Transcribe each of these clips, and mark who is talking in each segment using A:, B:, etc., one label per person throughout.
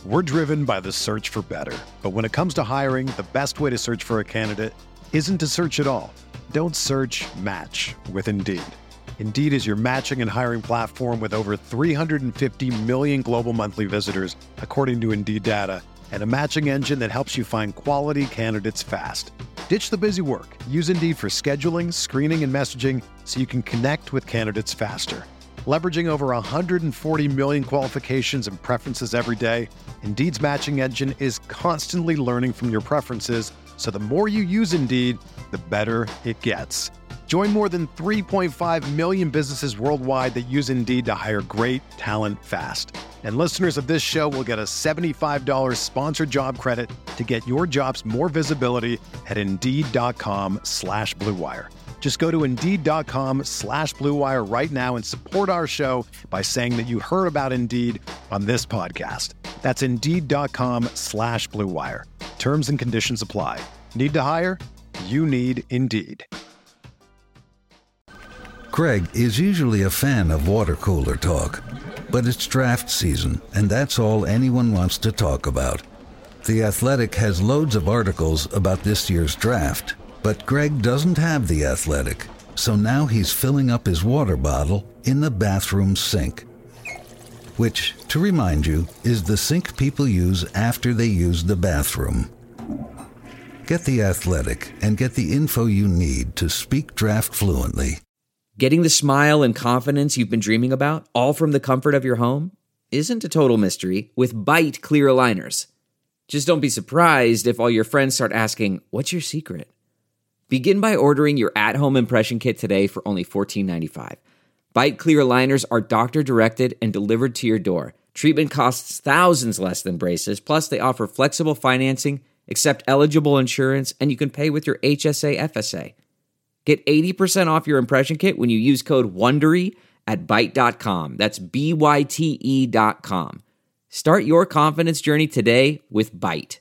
A: We're driven by the search for better. But when it comes to hiring, the best way to search for a candidate isn't to search at all. Don't search, match with Indeed. Indeed is your matching and hiring platform with over 350 million global monthly visitors, according to Indeed data, and a matching engine that helps you find quality candidates fast. Ditch the busy work. Use Indeed for scheduling, screening, and messaging so you can connect with candidates faster. Leveraging over 140 million qualifications and preferences every day, Indeed's matching engine is constantly learning from your preferences, so the more you use Indeed, the better it gets. Join more than 3.5 million businesses worldwide that use Indeed to hire great talent fast. And listeners of this show will get a $75 sponsored job credit to get your jobs more visibility at Indeed.com/Blue Wire. Just go to Indeed.com/Blue Wire right now and support our show by saying that you heard about Indeed on this podcast. That's Indeed.com/Blue Wire. Terms and conditions apply. Need to hire? You need Indeed.
B: Greg is usually a fan of water cooler talk, but it's draft season, and that's all anyone wants to talk about. The Athletic has loads of articles about this year's draft, but Greg doesn't have The Athletic, so now he's filling up his water bottle in the bathroom sink. Which, to remind you, is the sink people use after they use the bathroom. Get The Athletic and get the info you need to speak draft fluently.
C: Getting the smile and confidence you've been dreaming about, all from the comfort of your home, isn't a total mystery with Byte clear aligners. Just don't be surprised if all your friends start asking, "What's your secret?" Begin by ordering your at-home impression kit today for only $14.95. Byte clear aligners are doctor-directed and delivered to your door. Treatment costs thousands less than braces, plus they offer flexible financing, accept eligible insurance, and you can pay with your HSA FSA. Get 80% off your impression kit when you use code WONDERY at Byte.com. That's BYTE.com. Start your confidence journey today with Byte.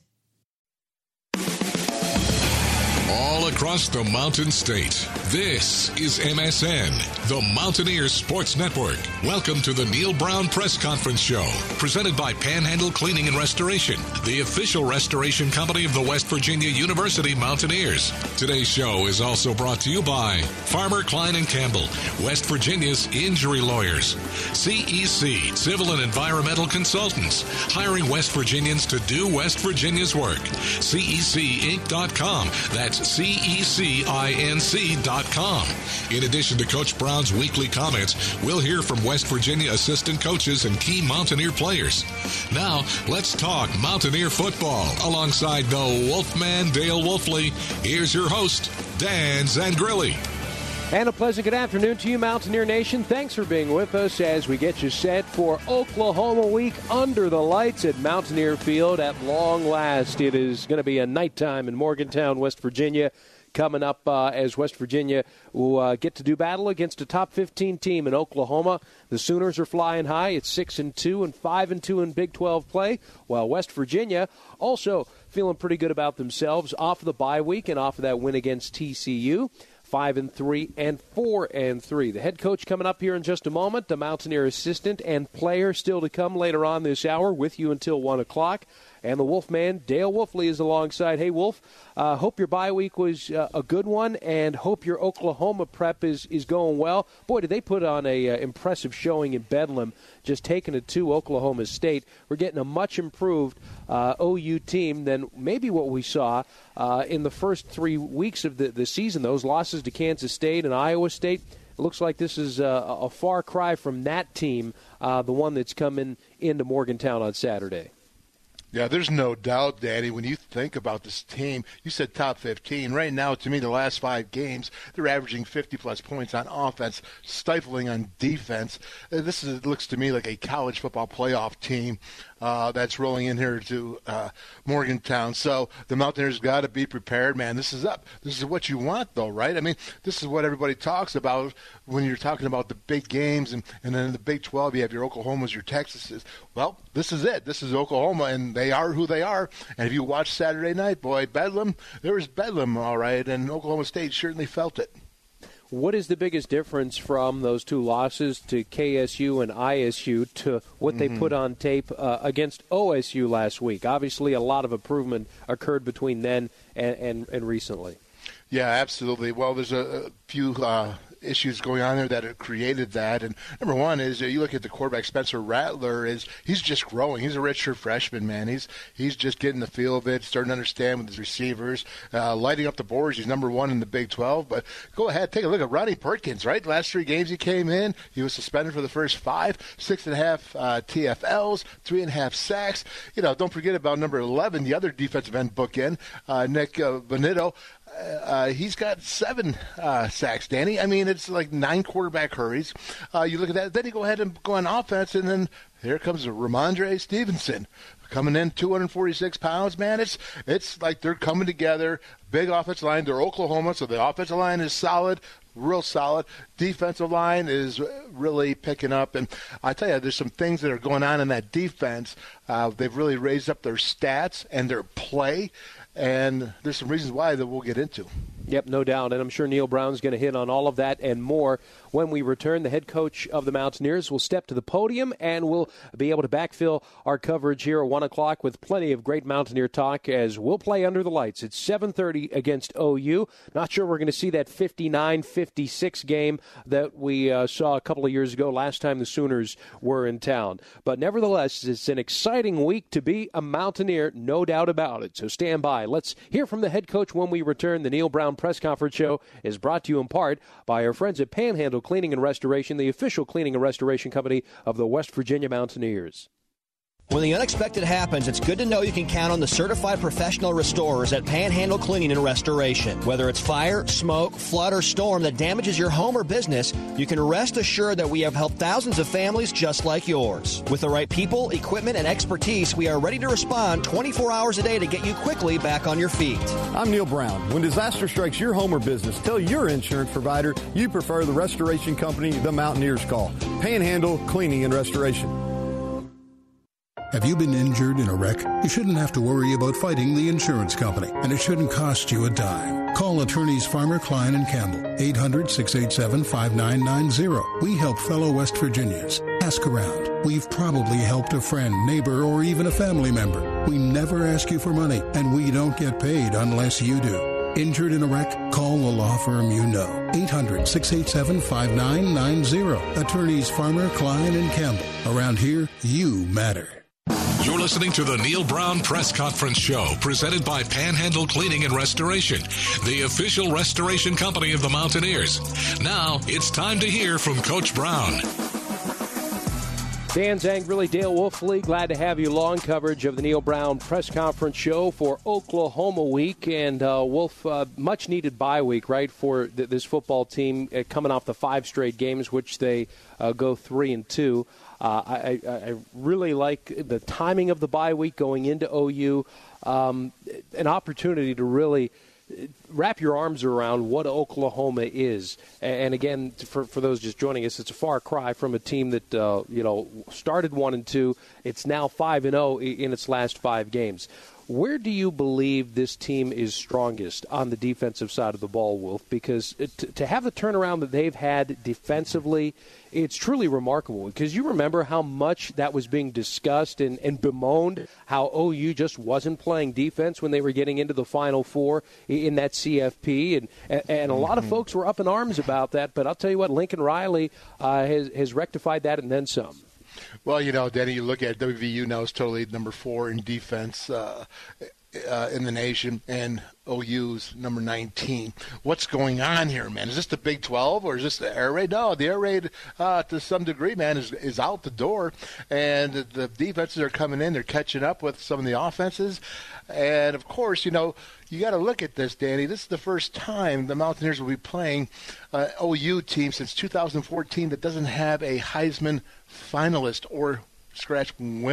D: All across the Mountain State, this is MSN, the Mountaineers Sports Network. Welcome to the Neil Brown Press Conference Show, presented by Panhandle Cleaning and Restoration, the official restoration company of the West Virginia University Mountaineers. Today's show is also brought to you by Farmer Klein & Campbell, West Virginia's injury lawyers. CEC, Civil and Environmental Consultants, hiring West Virginians to do West Virginia's work. CECinc.com. That's CECINC.com. In addition to Coach Brown's weekly comments, we'll hear from West Virginia assistant coaches and key Mountaineer players. Now, let's talk Mountaineer football alongside the Wolfman Dale Wolfley. Here's your host, Dan Zangrilli.
E: And a pleasant good afternoon to you, Mountaineer Nation. Thanks for being with us as we get you set for Oklahoma Week under the lights at Mountaineer Field. At long last, it is going to be a nighttime in Morgantown, West Virginia. Coming up as West Virginia will get to do battle against a top 15 team in Oklahoma. The Sooners are flying high. It's 6-2 and 5-2 in Big 12 play, while West Virginia also feeling pretty good about themselves off of the bye week and off of that win against TCU. 5-3 and 4-3. The head coach coming up here in just a moment. The Mountaineer assistant and player still to come later on this hour with you until 1 o'clock. And the Wolfman, Dale Wolfley, is alongside. Hey, Wolf, hope your bye week was a good one, and hope your Oklahoma prep is going well. Boy, did they put on a impressive showing in Bedlam, just taking it to Oklahoma State. We're getting a much improved OU team than maybe what we saw in the first 3 weeks of the season. Those losses to Kansas State and Iowa State. It looks like this is a far cry from that team, the one that's coming into Morgantown on Saturday.
F: Yeah, there's no doubt, Danny, when you think about this team, you said top 15. Right now, to me, the last 5 games, they're averaging 50-plus points on offense, stifling on defense. It looks to me like a college football playoff team that's rolling in here to Morgantown. So the Mountaineers got to be prepared, man. This is up. This is what you want, though, right? I mean, this is what everybody talks about when you're talking about the big games. And then in the Big 12, you have your Oklahomas, your Texases. Well, this is it. This is Oklahoma, and they are who they are. And if you watch Saturday night, boy, Bedlam, there was Bedlam, all right, and Oklahoma State certainly felt it.
E: What is the biggest difference from those two losses to KSU and ISU to what they put on tape against OSU last week? Obviously, a lot of improvement occurred between then and recently.
F: Yeah, absolutely. Well, there's a few issues going on there that have created that. And number one is you look at the quarterback, Spencer Rattler, he's just growing. He's a redshirt freshman, man. He's just getting the feel of it, starting to understand with his receivers, lighting up the boards. He's number one in the Big 12. But go ahead, take a look at Ronnie Perkins, right? Last 3 games he came in, he was suspended for the first 5, 6.5 TFLs, 3.5 sacks. Don't forget about number 11, the other defensive end bookend, Nick Bonito. He's got 7 sacks, Danny. I mean, it's like 9 quarterback hurries. You look at that. Then you go ahead and go on offense, and then here comes Ramondre Stevenson coming in, 246 pounds, man. It's like they're coming together. Big offensive line. They're Oklahoma, so the offensive line is solid, real solid. Defensive line is really picking up. And I tell you, there's some things that are going on in that defense. They've really raised up their stats and their play. And there's some reasons why that we'll get into.
E: Yep, no doubt. And I'm sure Neil Brown's going to hit on all of that and more when we return. The head coach of the Mountaineers will step to the podium, and we'll be able to backfill our coverage here at 1 o'clock with plenty of great Mountaineer talk as we'll play under the lights. It's 7:30 against OU. Not sure we're going to see that 59-56 game that we saw a couple of years ago, last time the Sooners were in town. But nevertheless, it's an exciting week to be a Mountaineer, no doubt about it. So stand by. Let's hear from the head coach when we return. The Neil Brown Press Conference Show is brought to you in part by our friends at Panhandle Cleaning and Restoration, the official cleaning and restoration company of the West Virginia Mountaineers.
G: When the unexpected happens, it's good to know you can count on the certified professional restorers at Panhandle Cleaning and Restoration. Whether it's fire, smoke, flood, or storm that damages your home or business, you can rest assured that we have helped thousands of families just like yours. With the right people, equipment, and expertise, we are ready to respond 24 hours a day to get you quickly back on your feet.
H: I'm Neil Brown. When disaster strikes your home or business, tell your insurance provider you prefer the restoration company the Mountaineers call. Panhandle Cleaning and Restoration.
I: Have you been injured in a wreck? You shouldn't have to worry about fighting the insurance company, and it shouldn't cost you a dime. Call attorneys Farmer, Klein, and Campbell, 800-687-5990. We help fellow West Virginians. Ask around. We've probably helped a friend, neighbor, or even a family member. We never ask you for money, and we don't get paid unless you do. Injured in a wreck? Call the law firm you know. 800-687-5990. Attorneys Farmer, Klein, and Campbell. Around here, you matter.
D: You're listening to the Neil Brown Press Conference Show, presented by Panhandle Cleaning and Restoration, the official restoration company of the Mountaineers. Now, it's time to hear from Coach Brown.
E: Dan Zangrilli, Dale Wolfley, glad to have you along. Coverage of the Neil Brown Press Conference Show for Oklahoma week. And, Wolf, much-needed bye week, right, for this football team coming off the 5 straight games, which they go 3-2. I really like the timing of the bye week going into OU, an opportunity to really wrap your arms around what Oklahoma is. And again, for those just joining us, it's a far cry from a team that started 1-2. It's now 5-0 in its last 5 games. Where do you believe this team is strongest on the defensive side of the ball, Wolf? Because to have the turnaround that they've had defensively, it's truly remarkable. Because you remember how much that was being discussed and bemoaned, how OU just wasn't playing defense when they were getting into the Final Four in that CFP. And a lot of folks were up in arms about that. But I'll tell you what, Lincoln Riley has rectified that and then some.
F: Well, Danny, you look at WVU now is totally number 4 in defense in the nation, and OU's number 19. What's going on here, man? Is this the Big 12 or is this the air raid? No, the air raid, to some degree, man, is out the door, and the defenses are coming in. They're catching up with some of the offenses. And, of course, you got to look at this, Danny. This is the first time the Mountaineers will be playing an OU team since 2014 that doesn't have a Heisman finalist or scratch winner.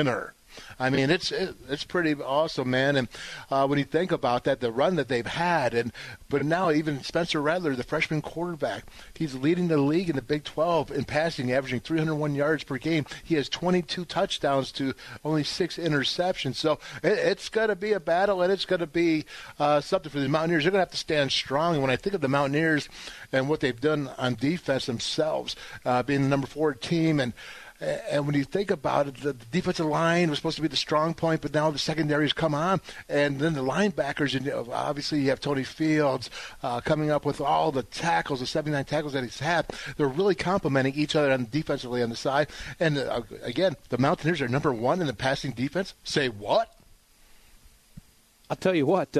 F: I mean, it's pretty awesome, man. And when you think about that, the run that they've had, but now even Spencer Rattler, the freshman quarterback, he's leading the league in the Big 12 in passing, averaging 301 yards per game. He has 22 touchdowns to only 6 interceptions. So it's going to be a battle, and it's going to be something for the Mountaineers. They're going to have to stand strong. And when I think of the Mountaineers and what they've done on defense themselves, being the number 4 team, and when you think about it, the defensive line was supposed to be the strong point, but now the secondaries come on. And then the linebackers, and obviously you have Tony Fields coming up with all the tackles, the 79 tackles that he's had. They're really complimenting each other defensively on the side. And, again, the Mountaineers are number 1 in the passing defense. Say what?
E: I'll tell you what.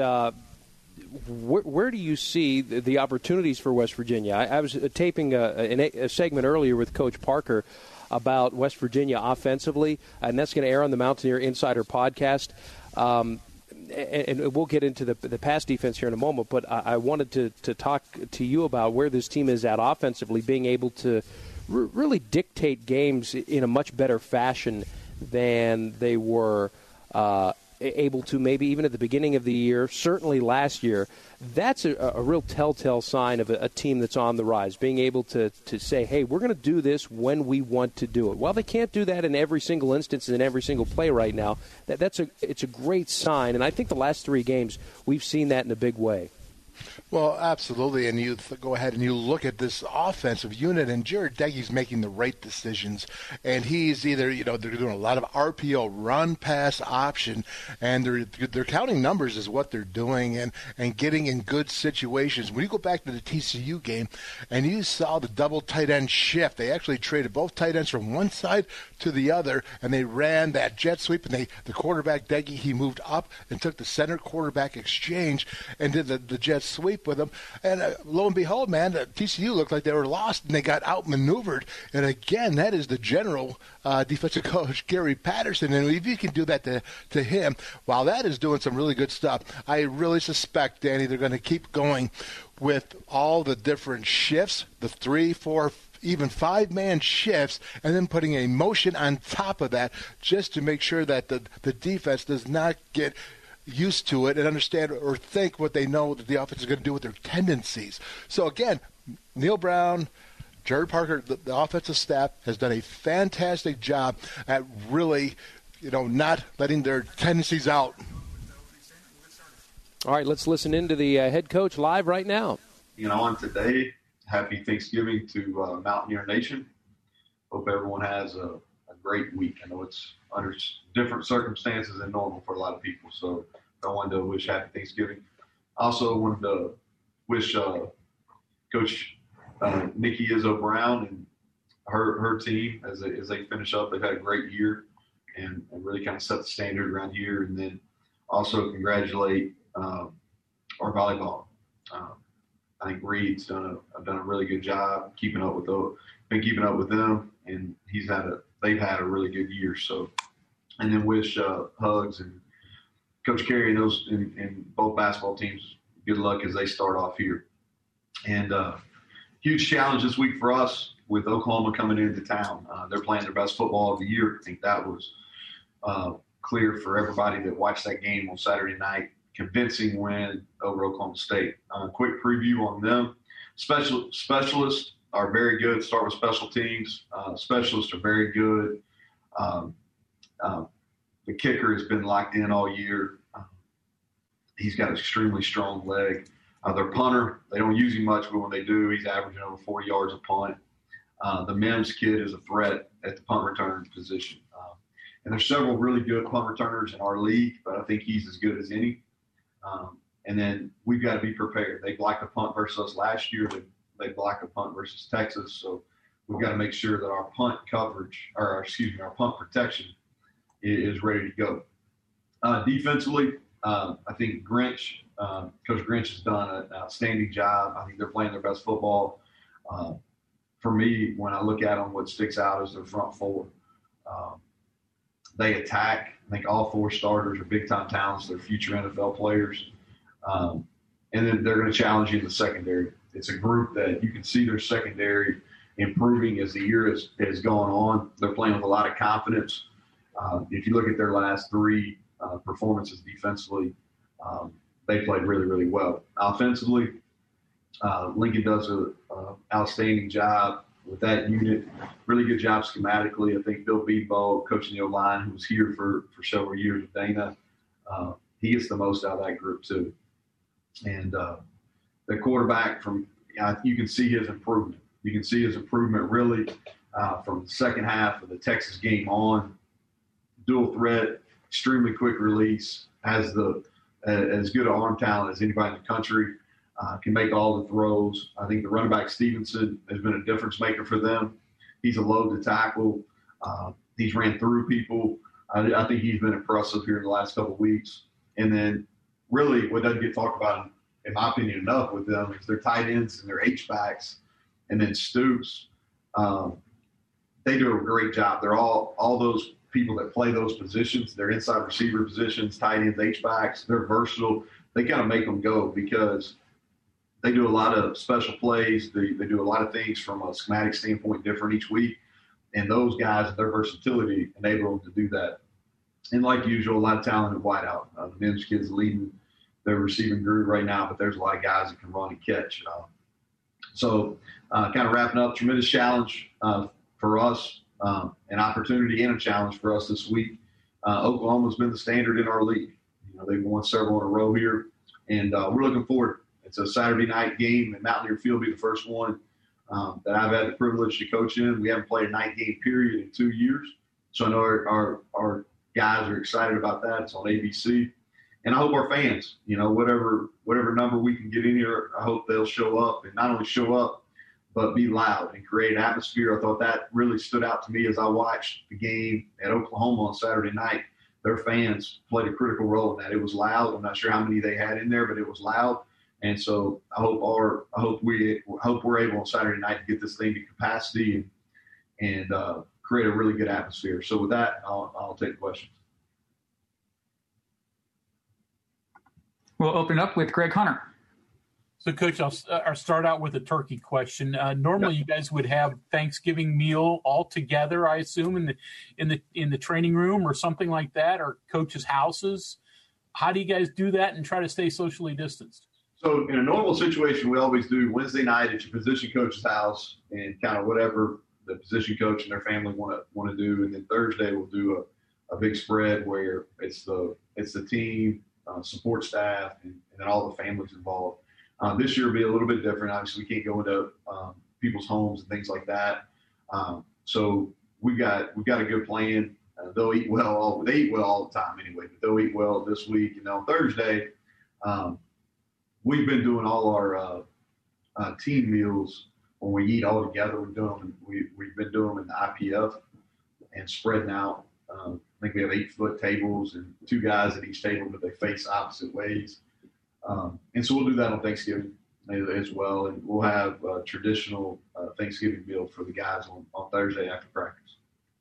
E: Where do you see the opportunities for West Virginia? I was taping a segment earlier with Coach Parker about West Virginia offensively, and that's going to air on the Mountaineer Insider podcast. And we'll get into the pass defense here in a moment, but I wanted to talk to you about where this team is at offensively, being able to really dictate games in a much better fashion than they were able to maybe even at the beginning of the year, certainly last year. That's a real telltale sign of a team that's on the rise, being able to say, hey, we're going to do this when we want to do it. Well, they can't do that in every single instance and in every single play right now. It's a great sign, and I think the last 3 games we've seen that in a big way.
F: Well, absolutely, and you go ahead and you look at this offensive unit, and Jared Degge's making the right decisions, and he's either, they're doing a lot of RPO, run-pass option, and they're counting numbers is what they're doing and getting in good situations. When you go back to the TCU game, and you saw the double tight end shift, they actually traded both tight ends from one side to the other, and they ran that jet sweep, and the quarterback, Degge, he moved up and took the center quarterback exchange and did the jet sweep with them, and lo and behold, man, TCU looked like they were lost, and they got outmaneuvered. And again, that is the general defensive coach, Gary Patterson, and if you can do that to him, wow, that is doing some really good stuff. I really suspect, Danny, they're going to keep going with all the different shifts, the 3, 4, even 5-man shifts, and then putting a motion on top of that just to make sure that the defense does not get used to it and understand or think what they know that the offense is going to do with their tendencies. So again, Neil Brown, Jared Parker, the offensive staff has done a fantastic job at really, not letting their tendencies out.
E: All right, let's listen into the head coach live right now.
J: On today, happy Thanksgiving to Mountaineer Nation. Hope everyone has a great week. I know it's under different circumstances than normal for a lot of people, so I wanted to wish happy Thanksgiving. Also wanted to wish Coach Nikki Izzo Brown and her team as they finish up. They've had a great year and really kind of set the standard around here. And then also congratulate our volleyball. I think Reed's done a really good job keeping up with them, and they've had a really good year. So, and then wish Hugs and Coach Carey and both basketball teams good luck as they start off here. And huge challenge this week for us with Oklahoma coming into town. They're playing their best football of the year. I think that was clear for everybody that watched that game on Saturday night. Convincing win over Oklahoma State. Quick preview on them. Specialists are very good. Start with special teams. Specialists are very good. The kicker has been locked in all year. He's got an extremely strong leg. Their punter, they don't use him much, but when they do, he's averaging over 40 yards a punt. The Mims kid is a threat at the punt return position. And there's several really good punt returners in our league, but I think he's as good as any. And then we've got to be prepared. They blocked a punt versus us last year. They blocked a punt versus Texas. So we've got to make sure that our punt our punt protection is ready to go. Defensively, I think Coach Grinch has done an outstanding job. I think they're playing their best football. For me, when I look at them, what sticks out is their front four. They attack. I think all 4 starters are big-time talents. They're future NFL players. And then they're going to challenge you in the secondary. It's a group that you can see their secondary improving as the year has gone on. They're playing with a lot of confidence. If you look at their last three performances defensively, they played really, really well. Offensively, Lincoln does an outstanding job with that unit. Really good job schematically. I think Bill Beebo, coaching the O-line, who was here for several years with Dana, he gets the most out of that group too. And the quarterback, you can see his improvement. You can see his improvement really from the second half of the Texas game on. Dual threat, extremely quick release, has as good an arm talent as anybody in the country. Can make all the throws. I think the running back Stevenson has been a difference maker for them. He's a load to tackle. He's ran through people. I think he's been impressive here in the last couple of weeks. And then really what doesn't get talked about, in my opinion, enough with them is their tight ends and their H-backs. And then Stoops, they do a great job. They're all those people that play those positions. They're inside receiver positions, tight ends, H-backs. They're versatile. They kind of make them go because they do a lot of special plays. They do a lot of things from a schematic standpoint different each week. And those guys, their versatility enable them to do that. And like usual, a lot of talent at wideout. The Mims kids leading their receiving group right now, but there's a lot of guys that can run and catch. So kind of wrapping up, tremendous challenge for us, an opportunity and a challenge for us this week. Oklahoma's been the standard in our league. They've won several in a row here, and we're looking forward. It's a Saturday night game, and Mountaineer Field will be the first one that I've had the privilege to coach in. We haven't played a night game period in 2 years, so I know our guys are excited about that. It's on ABC. And I hope our fans, whatever number we can get in here, I hope they'll show up, and not only show up, but be loud and create an atmosphere. I thought that really stood out to me as I watched the game at Oklahoma on Saturday night. Their fans played a critical role in that. It was loud. I'm not sure how many they had in there, but it was loud. And so I hope we're able on Saturday night to get this thing to capacity and create a really good atmosphere. So with that, I'll take questions.
K: We'll open up with Greg Hunter.
L: So, Coach, I'll start out with a turkey question. Normally, you guys would have Thanksgiving meal all together, I assume, in the training room or something like that, or coaches' houses. How do you guys do that and try to stay socially distanced?
J: So, in a normal situation, we always do Wednesday night at your position coach's house, and kind of whatever the position coach and their family want to do, and then Thursday we'll do a big spread where it's the team, support staff, and then all the families involved. This year will be a little bit different. Obviously, we can't go into people's homes and things like that. So we've got a good plan. They'll eat well. They eat well all the time anyway, but they'll eat well this week. And on Thursday, we've been doing all our team meals when we eat all together. We've been doing them in the IPF and spreading out. I think we have 8-foot tables and 2 guys at each table, but they face opposite ways. And so we'll do that on Thanksgiving as well. And we'll have a traditional Thanksgiving meal for the guys on Thursday after practice.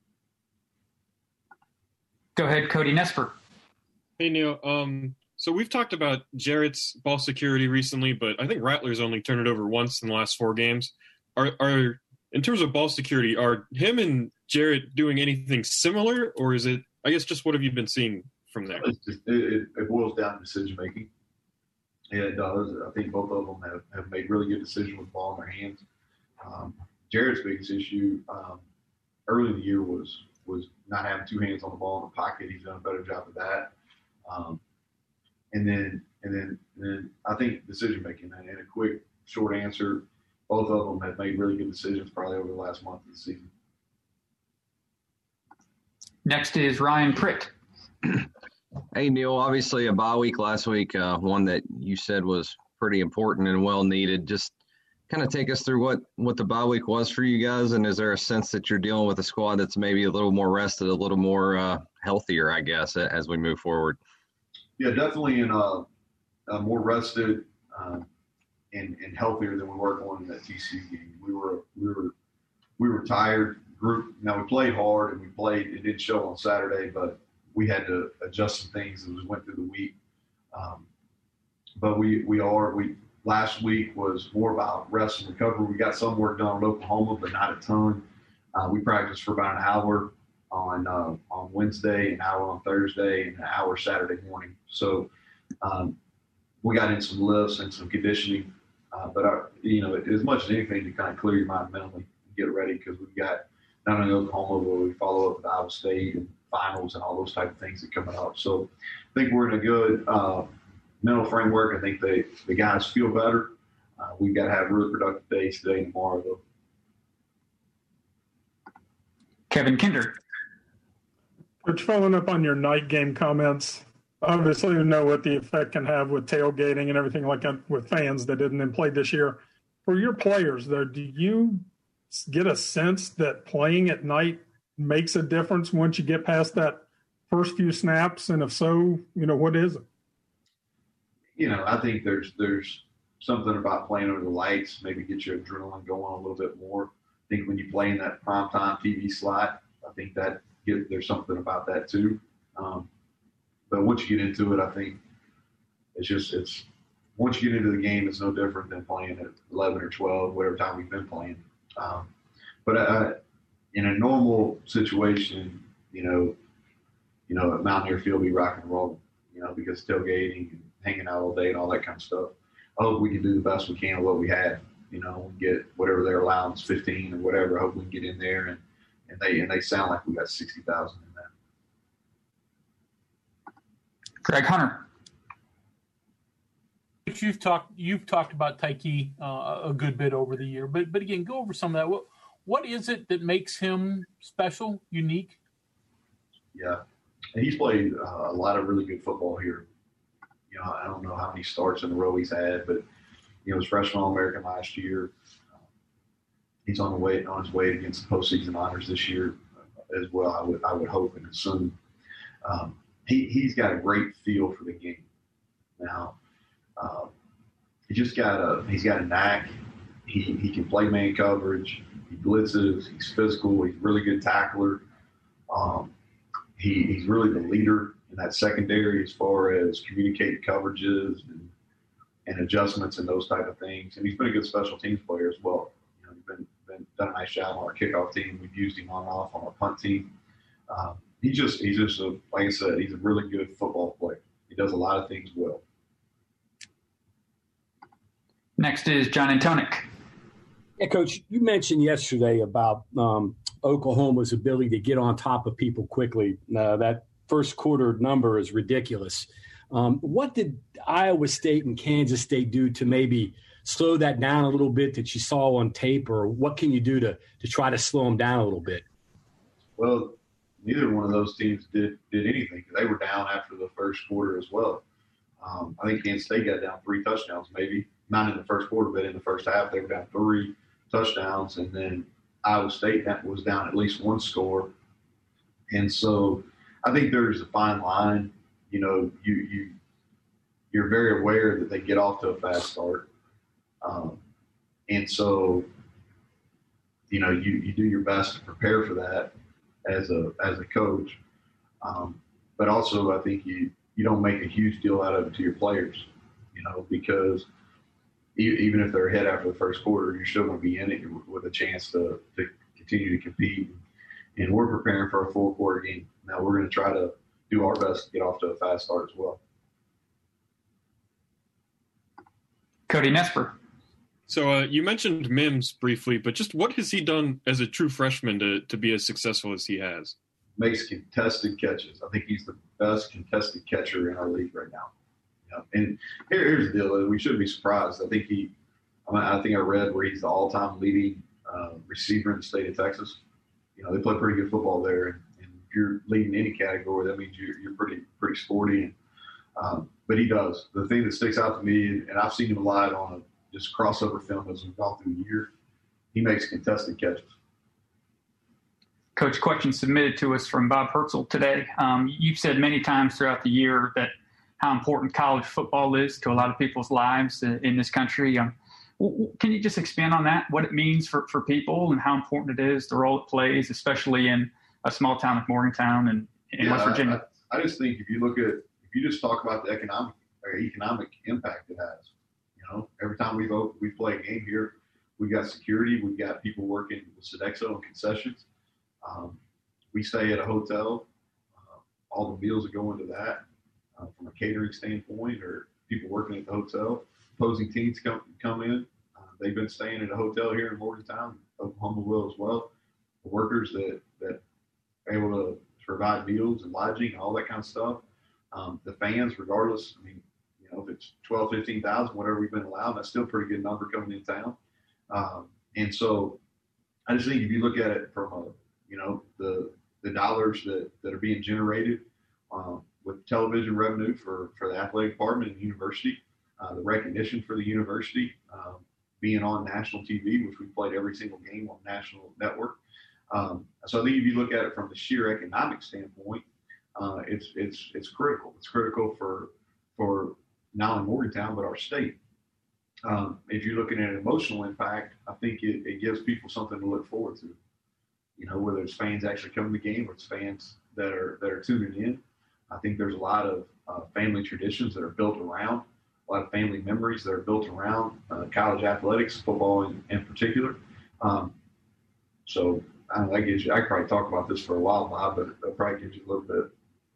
K: Go ahead, Cody Nesper.
M: Hey, Neil. So we've talked about Jarrett's ball security recently, but I think Rattler's only turned it over once in the last 4 games. Are in terms of ball security, are him and Jarrett doing anything similar, or is it, I guess, just what have you been seeing from there?
J: It boils down to decision-making. It does. I think both of them have made really good decisions with the ball in their hands. Jarrett's biggest issue early in the year was not having 2 hands on the ball in the pocket. He's done a better job of that. And then I think decision-making. And in a quick, short answer, both of them have made really good decisions probably over the last month of the season.
K: Next is Ryan Pritt.
N: Hey, Neil, obviously a bye week last week, one that you said was pretty important and well needed. Just kind of take us through what the bye week was for you guys, and is there a sense that you're dealing with a squad that's maybe a little more rested, a little more healthier, I guess, as we move forward?
J: Yeah, definitely more rested and healthier than we were going in that TCU game. We were tired group. Now we played hard and it did show on Saturday, but we had to adjust some things as we went through the week. But last week was more about rest and recovery. We got some work done in Oklahoma, but not a ton. We practiced for about an hour on Wednesday, an hour on Thursday, and an hour Saturday morning. So we got in some lifts and some conditioning, but as much as anything to kind of clear your mind mentally and get ready, because we've got not only Oklahoma, but we follow up with Iowa State and finals and all those type of things that coming up. So I think we're in a good mental framework. I think the guys feel better. We've got to have really productive days today and tomorrow, though.
K: Kevin Kinder.
O: Coach, following up on your night game comments, obviously you know what the effect can have with tailgating and everything like that with fans that didn't play this year. For your players, though, do you get a sense that playing at night makes a difference once you get past that first few snaps? And if so, what is it?
J: I think there's something about playing under the lights, maybe get your adrenaline going a little bit more. I think when you play in that primetime TV slot, I think that there's something about that too. But once you get into it, I think it's once you get into the game, it's no different than playing at 11 or 12, whatever time we've been playing. But in a normal situation, at Mountaineer Field, we rock and roll, because tailgating and hanging out all day and all that kind of stuff. I hope we can do the best we can with what we have. We get whatever their allowance, 15 or whatever. I hope we can get in there and they sound like we got 60,000 in that.
K: Greg Hunter.
L: You've talked about Tyke a good bit over the year, but again, go over some of that. What is it that makes him special, unique?
J: Yeah, and he's played a lot of really good football here. I don't know how many starts in a row he's had, but he was freshman All-American last year. He's on his way against the postseason honors this year as well. I would hope and assume. He's got a great feel for the game. Now, he's got a knack. He can play man coverage. He blitzes. He's physical. He's a really good tackler. He's really the leader in that secondary as far as communicating coverages and adjustments and those type of things. And he's been a good special teams player as well. He's been done a nice job on our kickoff team. We've used him on and off on our punt team. He's just like I said, he's a really good football player. He does a lot of things well.
K: Next is John Antonik.
P: Yeah, Coach, you mentioned yesterday about Oklahoma's ability to get on top of people quickly. That first quarter number is ridiculous. What did Iowa State and Kansas State do to maybe slow that down a little bit that you saw on tape, or what can you do to try to slow them down a little bit?
J: Well, neither one of those teams did anything. They were down after the first quarter as well. I think Kansas State got down 3 touchdowns, maybe. Not in the first quarter, but in the first half, they were down 3 touchdowns. And then Iowa State was down at least 1 score. And so I think there's a fine line. You're very aware that they get off to a fast start. And so, you do your best to prepare for that as a coach. But also I think you don't make a huge deal out of it to your players, because even if they're ahead after the first quarter, you're still going to be in it with a chance to continue to compete. And we're preparing for a full quarter game. Now we're going to try to do our best to get off to a fast start as well.
K: Cody Nesper.
M: So you mentioned Mims briefly, but just what has he done as a true freshman to be as successful as he has?
J: Makes contested catches. I think he's the best contested catcher in our league right now. And here's the deal: we shouldn't be surprised. I think I read where he's the all-time leading receiver in the state of Texas. They play pretty good football there, and if you're leading any category, that means you're pretty sporty. But he does. The thing that sticks out to me, and I've seen him a lot on just crossover film as we've gone through the year, he makes contested catches.
K: Coach, question submitted to us from Bob Herzl today. You've said many times throughout the year that how important college football is to a lot of people's lives in this country. Can you just expand on that, what it means for people and how important it is, the role it plays, especially in a small town like Morgantown and in West Virginia?
J: I just think if you just talk about the economic impact it has, every time we play a game here, we've got security, we've got people working with Sodexo and concessions. we stay at a hotel. All the meals that go into that from a catering standpoint, or people working at the hotel. Opposing teams come in. They've been staying at a hotel here in Morgantown. Oklahoma will as well. The workers that are able to provide meals and lodging and all that kind of stuff. The fans, regardless, I mean, if it's 12, 15,000, whatever we've been allowed, that's still a pretty good number coming in town. And so I just think if you look at it from the dollars that are being generated with television revenue for the athletic department and the university, the recognition for the university, being on national TV, which we played every single game on national network. So I think if you look at it from the sheer economic standpoint, it's critical. It's critical for not only Morgantown, but our state. If you're looking at an emotional impact, I think it gives people something to look forward to. Whether it's fans actually coming to the game or it's fans that are tuning in. I think there's a lot of family traditions that are built around, a lot of family memories that are built around college athletics, football in particular. So I could probably talk about this for a while, Bob, but that probably gives you a little bit.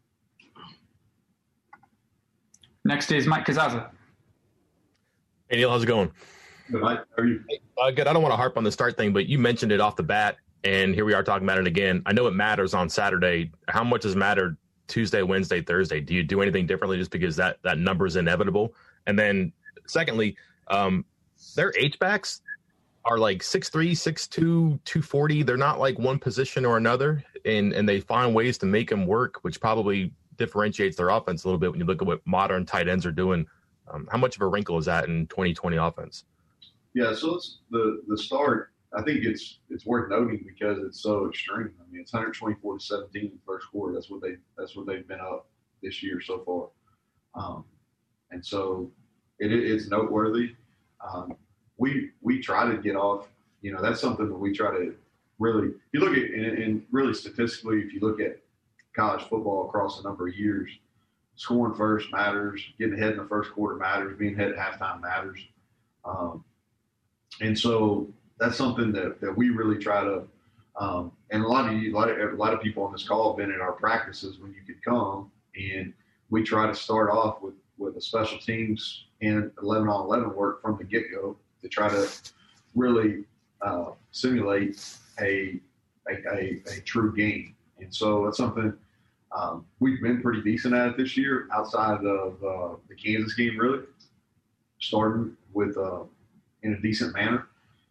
K: Next is Mike Kazaza.
Q: Hey, Neil, how's it going?
J: Good, Mike. How are you?
Q: Good. I don't want to harp on the start thing, but you mentioned it off the bat, and here we are talking about it again. I know it matters on Saturday. How much does it matter Tuesday, Wednesday, Thursday? Do you do anything differently just because that number is inevitable? And then secondly, their H-backs are like 6'3", 6'2", 240. They're not like one position or another, and they find ways to make them work, which probably differentiates their offense a little bit when you look at what modern tight ends are doing. How much of a wrinkle is that in 2020 offense?
J: Yeah, so it's the start. I think it's worth noting because it's so extreme. I mean, it's 124-17 in the first quarter. That's what they've been up this year so far, and so it's noteworthy. We try to get off. That's something that we try to really. If you look at and really statistically, if you look at college football across a number of years, scoring first matters, getting ahead in the first quarter matters, being ahead at halftime matters, and so that's something that we really try to. And a lot of people on this call have been at our practices when you could come, and we try to start off with a special teams and 11-on-11 work from the get-go to try to really simulate a true game. And so that's something we've been pretty decent at it this year, outside of the Kansas game, really, starting with in a decent manner.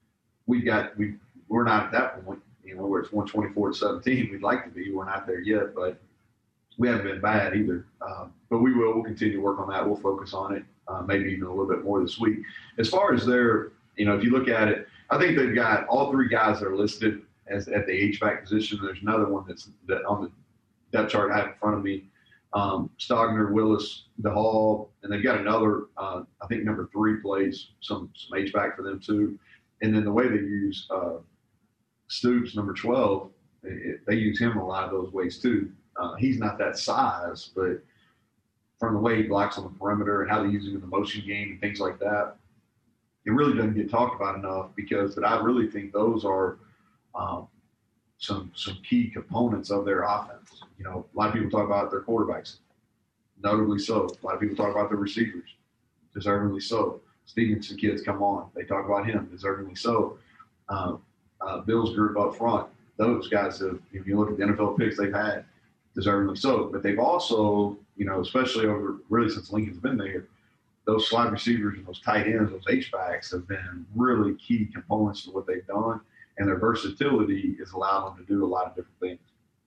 J: We're not at that point, where it's 124-17. We'd like to be. We're not there yet, but we haven't been bad either. But we'll continue to work on that. We'll focus on it, maybe even a little bit more this week. As far as their, if you look at it, I think they've got all three guys that are listed as at the H-back position. There's another one that on the depth chart I have in front of me, Stogner, Willis, DeHall, and they've got another, I think number 3 plays some H-back for them too. And then the way they use Stoops, number 12, they use him a lot of those ways too. He's not that size, but from the way he blocks on the perimeter and how they use him in the motion game and things like that, it really doesn't get talked about enough but I really think those are some key components of their offense. A lot of people talk about their quarterbacks, notably so. A lot of people talk about their receivers, deservedly so. Stevenson kids come on. They talk about him, deservedly so. Bill's group up front, those guys have, if you look at the NFL picks they've had, deservedly so. But they've also, especially over really since Lincoln's been there, those slot receivers and those tight ends, those H-backs have been really key components to what they've done. And their versatility has allowed them to do a lot of different things.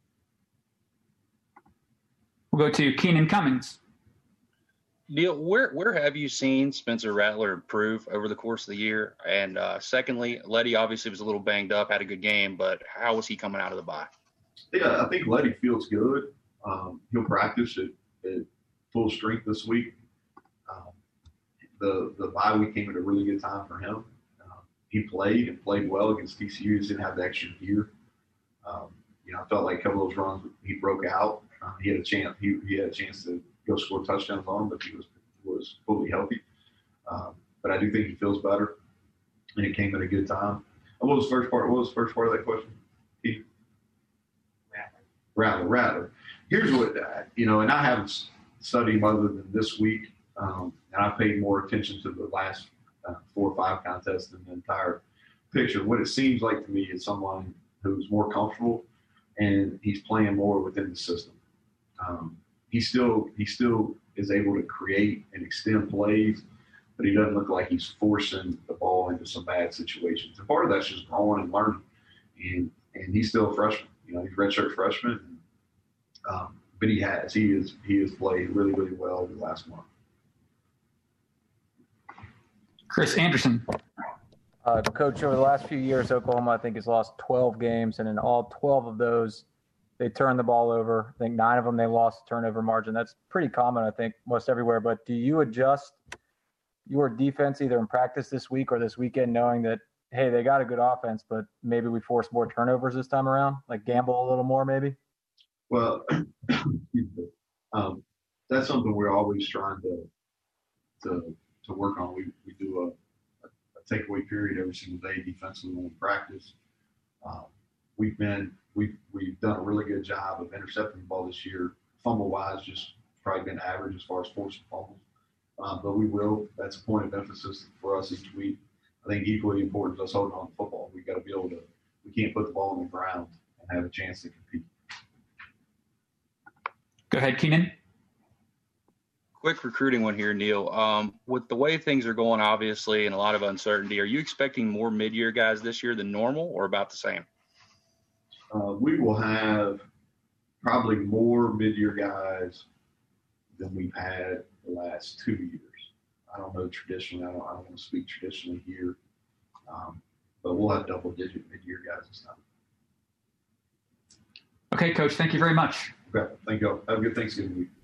K: We'll go to Keenan Cummings.
R: Neil, where have you seen Spencer Rattler improve over the course of the year? And secondly, Letty obviously was a little banged up, had a good game, but how was he coming out of the bye?
J: Yeah, I think Letty feels good. He'll practice at full strength this week. The bye week came at a really good time for him. He played well against TCU. He just didn't have the extra gear. I felt like a couple of those runs he broke out. He had a chance. He had a chance to go score touchdowns on him, but he was fully healthy. But I do think he feels better, and it came at a good time. What was the first part of that question, Keith? Rattler. Here's what, and I haven't studied him other than this week, and I paid more attention to the last 4 or 5 contests than the entire picture. What it seems like to me is someone who's more comfortable, and he's playing more within the system. He still is able to create and extend plays, but he doesn't look like he's forcing the ball into some bad situations. And part of that's just growing and learning. And he's still a freshman. He's a redshirt freshman. But he has played really, really well over the last month.
K: Chris Anderson.
S: Coach, over the last few years, Oklahoma, I think, has lost 12 games, and in all 12 of those, they turned the ball over. I think 9 of them they lost turnover margin. That's pretty common, I think, most everywhere. But do you adjust your defense either in practice this week or this weekend knowing that, hey, they got a good offense, but maybe we force more turnovers this time around? Like gamble a little more maybe?
J: Well, that's something we're always trying to work on. We do a takeaway period every single day defensively in practice. We've done a really good job of intercepting the ball this year. Fumble-wise, just probably been average as far as forcing fumbles. But that's a point of emphasis for us each week. I think equally important as us holding on to football. We got to be able to, we can't put the ball on the ground and have a chance to compete.
K: Go ahead, Keenan.
R: Quick recruiting one here, Neil. With the way things are going, obviously, and a lot of uncertainty, are you expecting more mid-year guys this year than normal or about the same?
J: We will have probably more mid-year guys than we've had the last 2 years. I don't know traditionally. I don't want to speak traditionally here. But we'll have double-digit mid-year guys this time.
K: Okay, Coach. Thank you very much.
J: Okay, thank you. Have a good Thanksgiving week.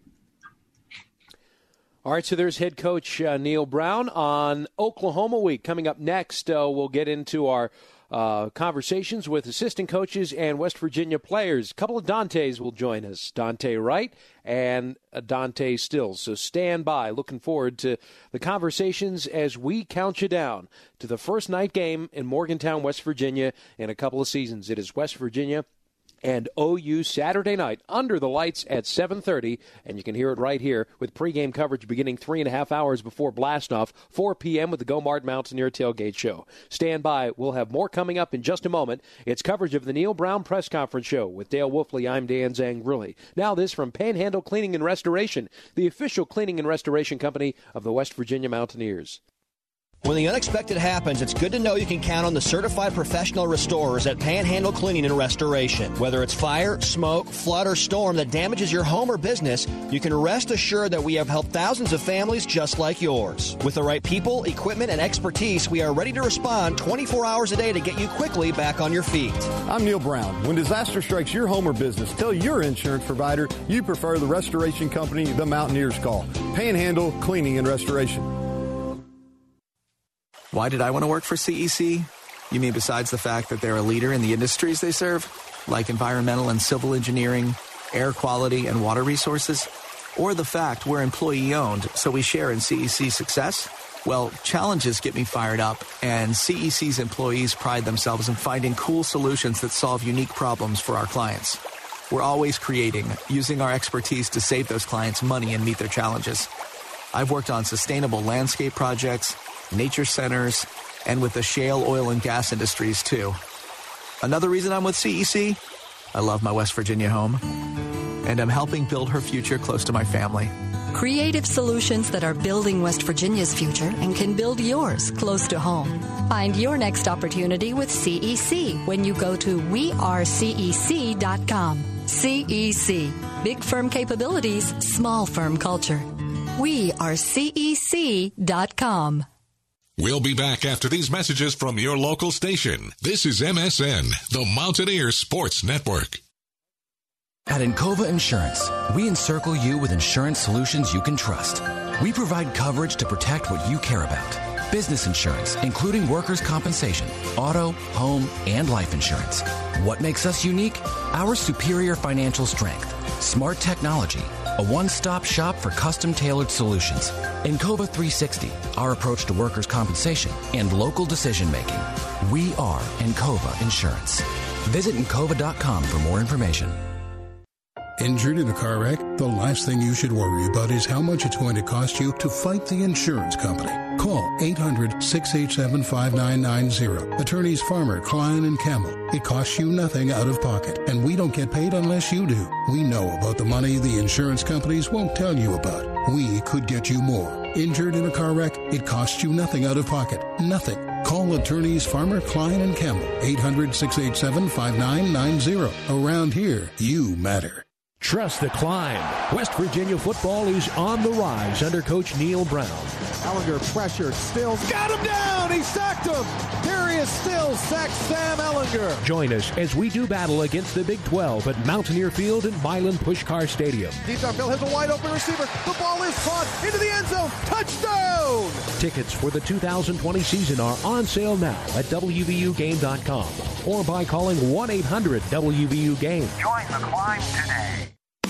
E: All right, so there's head coach Neil Brown on Oklahoma Week. Coming up next, we'll get into our conversations with assistant coaches and West Virginia players. A couple of Dantes will join us, Dante Wright and Dante Stills. So stand by. Looking forward to the conversations as we count you down to the first night game in Morgantown, West Virginia in a couple of seasons. It is West Virginia and OU Saturday night under the lights at 7:30, and you can hear it right here with pregame coverage beginning 3.5 hours before blastoff, 4 p.m. with the Gomard Mountaineer Tailgate Show. Stand by. We'll have more coming up in just a moment. It's coverage of the Neil Brown Press Conference Show with Dale Wolfley. I'm Dan Zangrilli. Now this from Panhandle Cleaning and Restoration, the official cleaning and restoration company of the West Virginia Mountaineers.
G: When the unexpected happens, it's good to know you can count on the certified professional restorers at Panhandle Cleaning and Restoration. Whether it's fire, smoke, flood, or storm that damages your home or business, you can rest assured that we have helped thousands of families just like yours. With the right people, equipment, and expertise, we are ready to respond 24 hours a day to get you quickly back on your feet.
H: I'm Neil Brown. When disaster strikes your home or business, tell your insurance provider you prefer the restoration company the Mountaineers call. Panhandle Cleaning and Restoration.
T: Why did I want to work for CEC? You mean besides the fact that they're a leader in the industries they serve, like environmental and civil engineering, air quality, and water resources? Or the fact we're employee-owned, so we share in CEC's success? Well, challenges get me fired up, and CEC's employees pride themselves in finding cool solutions that solve unique problems for our clients. We're always creating, using our expertise to save those clients money and meet their challenges. I've worked on sustainable landscape projects, nature centers, and with the shale oil and gas industries, too. Another reason I'm with CEC? I love my West Virginia home, and I'm helping build her future close to my family.
U: Creative solutions that are building West Virginia's future and can build yours close to home. Find your next opportunity with CEC when you go to wearecec.com. CEC. Big firm capabilities, small firm culture. wearecec.com.
D: We'll be back after these messages from your local station. This is MSN, the Mountaineer Sports Network.
V: At Encova Insurance, we encircle you with insurance solutions you can trust. We provide coverage to protect what you care about. Business insurance, including workers' compensation, auto, home, and life insurance. What makes us unique? Our superior financial strength, smart technology, a one-stop shop for custom-tailored solutions. Encova 360, our approach to workers' compensation and local decision-making. We are Encova Insurance. Visit Encova.com for more information.
I: Injured in a car wreck? The last thing you should worry about is how much it's going to cost you to fight the insurance company. Call 800-687-5990. Attorneys Farmer, Klein, and Campbell. It costs you nothing out of pocket, and we don't get paid unless you do. We know about the money the insurance companies won't tell you about. We could get you more. Injured in a car wreck? It costs you nothing out of pocket. Nothing. Call attorneys Farmer, Klein, and Campbell. 800-687-5990. Around here, you matter.
E: Trust the climb. West Virginia football is on the rise under Coach Neil Brown.
A: Ellinger pressured. Stills got him down. He sacked him. Darius Stills sacks Sam Ellinger.
E: Join us as we do battle against the Big 12 at Mountaineer Field and Milan Puskar Stadium.
A: Deep downfield has a wide open receiver. The ball is caught into the end zone. Touchdown!
E: Tickets for the 2020 season are on sale now at WVUGame.com or by calling 1-800-WVU-GAME.
B: Join the climb today.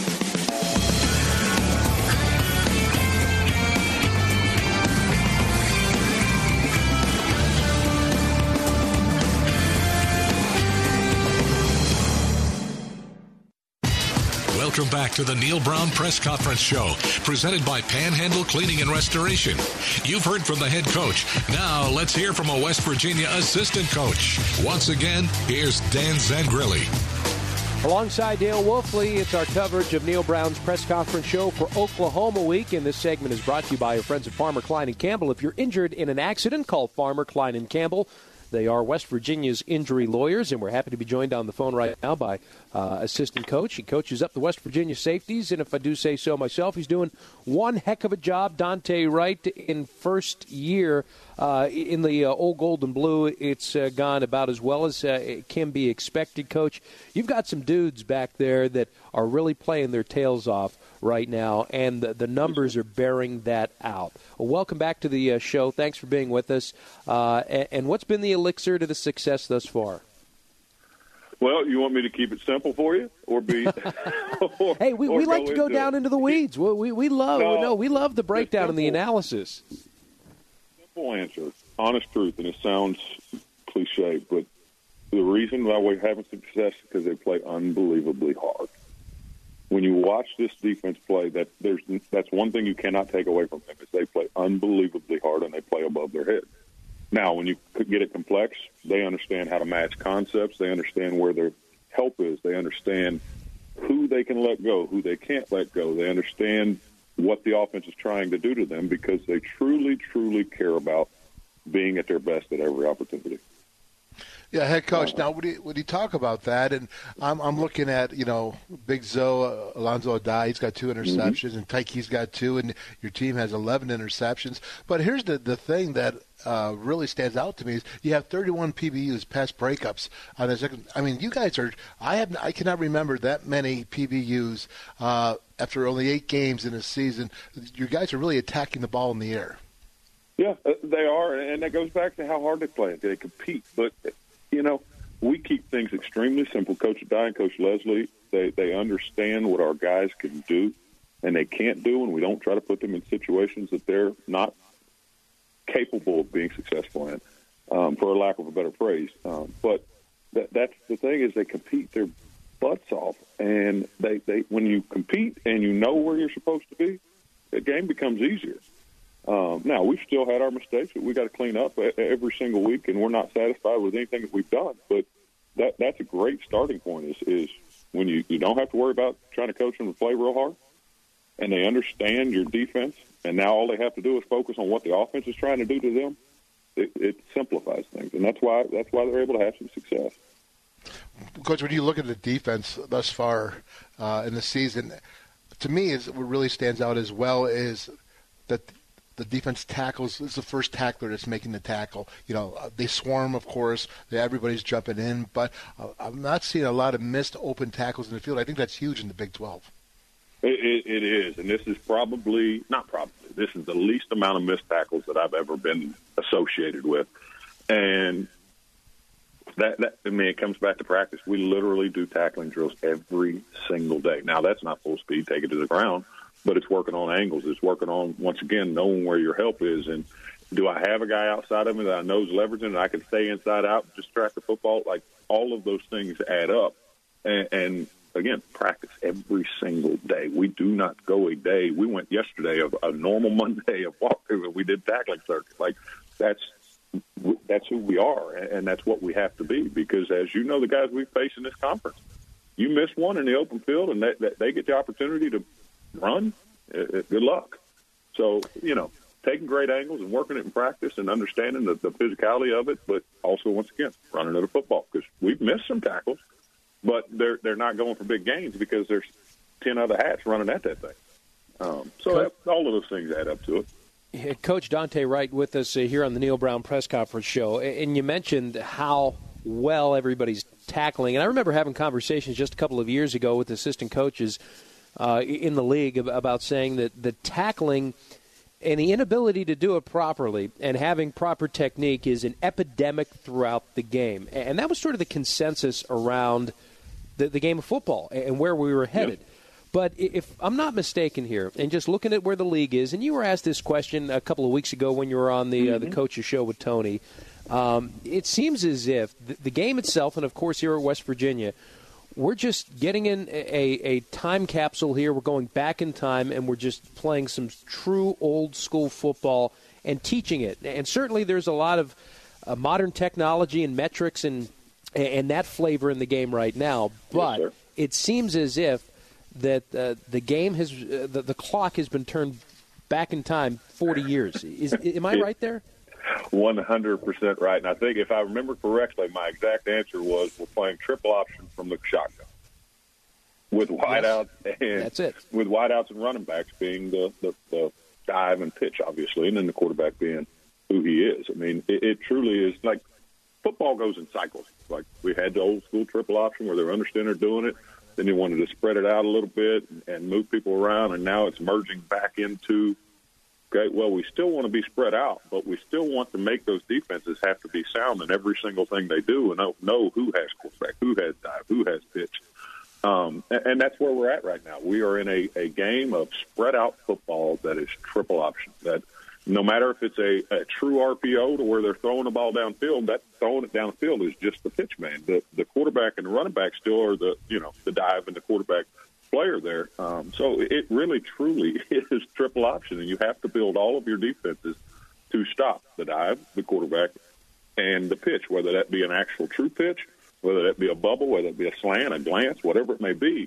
D: Welcome back to the Neil Brown Press Conference Show, presented by Panhandle Cleaning and Restoration. You've heard from the head coach. Now let's hear from a West Virginia assistant coach. Once again, here's Dan Zangrilli.
E: Alongside Dale Wolfley, it's our coverage of Neil Brown's press conference show for Oklahoma Week, and this segment is brought to you by our friends at Farmer, Klein, and Campbell. If you're injured in an accident, call Farmer, Klein, and Campbell. They are West Virginia's injury lawyers, and we're happy to be joined on the phone right now by assistant coach. He coaches up the West Virginia safeties, and if I do say so myself, he's doing one heck of a job. Dante Wright in first year in the old gold and blue. It's gone about as well as it can be expected, Coach. You've got some dudes back there that are really playing their tails off right now, and the numbers are bearing that out. Well, welcome back to the show. Thanks for being with us. And what's been the elixir to the success thus far?
W: Well, you want me to keep it simple for you, or be?
E: Hey, we like to go down into the weeds. We love the breakdown and the analysis.
W: Simple answer, honest truth, and it sounds cliche, but the reason why we're having success is because they play unbelievably hard. When you watch this defense play, that's one thing you cannot take away from them is they play unbelievably hard and they play above their head. Now, when you get it complex, they understand how to match concepts. They understand where their help is. They understand who they can let go, who they can't let go. They understand what the offense is trying to do to them because they truly, truly care about being at their best at every opportunity.
F: Yeah, head coach. Now, would you talk about that? And I'm looking at, Big Zoe, Alonzo Adai, he's got 2 interceptions, and Tyke's got 2, and your team has 11 interceptions. But here's the thing that really stands out to me is you have 31 PBUs, pass breakups on the second. I mean, you guys are. I cannot remember that many PBUs after only 8 games in a season. You guys are really attacking the ball in the air.
W: Yeah, they are, and that goes back to how hard they play. They compete, but. We keep things extremely simple. Coach Adai and Coach Leslie, they understand what our guys can do and they can't do, and we don't try to put them in situations that they're not capable of being successful in, for a lack of a better phrase. But that's the thing is they compete their butts off, and they when you compete and you know where you're supposed to be, the game becomes easier. Now, we've still had our mistakes that we got to clean up every single week, and we're not satisfied with anything that we've done. But that's a great starting point is when you don't have to worry about trying to coach them to play real hard, and they understand your defense, and now all they have to do is focus on what the offense is trying to do to them. It simplifies things, and that's why they're able to have some success.
F: Coach, when you look at the defense thus far in the season, to me, what really stands out as well is that the defense tackles. This is the first tackler that's making the tackle. They swarm, of course. Everybody's jumping in, but I'm not seeing a lot of missed open tackles in the field. I think that's huge in the Big 12.
W: It is, and this is this is the least amount of missed tackles that I've ever been associated with. And it comes back to practice. We literally do tackling drills every single day. Now, that's not full speed, take it to the ground, but it's working on angles. It's working on, once again, knowing where your help is. And do I have a guy outside of me that I know is leveraging and I can stay inside out and just track the football? Like, all of those things add up. And again, practice every single day. We do not go a day. We went yesterday of a normal Monday of walkthrough, and we did tackling circuit. Like, that's who we are, and that's what we have to be, because as you know, the guys we face in this conference, you miss one in the open field and they get the opportunity to run, good luck. So, taking great angles and working it in practice and understanding the physicality of it, but also, once again, running to the football, because we've missed some tackles, but they're not going for big gains because there's 10 other hats running at that thing. So all of those things add up to it.
E: Coach Dante Wright with us here on the Neil Brown Press Conference Show, and you mentioned how well everybody's tackling. And I remember having conversations just a couple of years ago with assistant coaches in the league about saying that the tackling and the inability to do it properly and having proper technique is an epidemic throughout the game. And that was sort of the consensus around the game of football and where we were headed. Yep. But if I'm not mistaken here, and just looking at where the league is, and you were asked this question a couple of weeks ago when you were on the coach's show with Tony, it seems as if the game itself, and of course here at West Virginia, we're just getting in a time capsule here. We're going back in time, and we're just playing some true old-school football and teaching it. And certainly there's a lot of modern technology and metrics and that flavor in the game right now. But it seems as if that the game has the clock has been turned back in time 40 years. Am I right there?
W: 100% right. And I think if I remember correctly, my exact answer was we're playing triple option from the shotgun with wideouts and
E: that's it.
W: With wideouts and running backs being the dive and pitch, obviously, and then the quarterback being who he is. I mean, it truly is like football goes in cycles. Like we had the old school triple option where they're understanding doing it. Then you wanted to spread it out a little bit and move people around, and now it's merging back into, okay, well, we still want to be spread out, but we still want to make those defenses have to be sound in every single thing they do and know who has quarterback, who has dive, who has pitch. And that's where we're at right now. We are in a game of spread-out football that is triple option, that no matter if it's a true RPO to where they're throwing the ball downfield, that throwing it downfield is just the pitch man. The quarterback and the running back still are the dive and the quarterback player there. So it really, truly is triple option, and you have to build all of your defenses to stop the dive, the quarterback, and the pitch, whether that be an actual true pitch, whether that be a bubble, whether it be a slant, a glance, whatever it may be.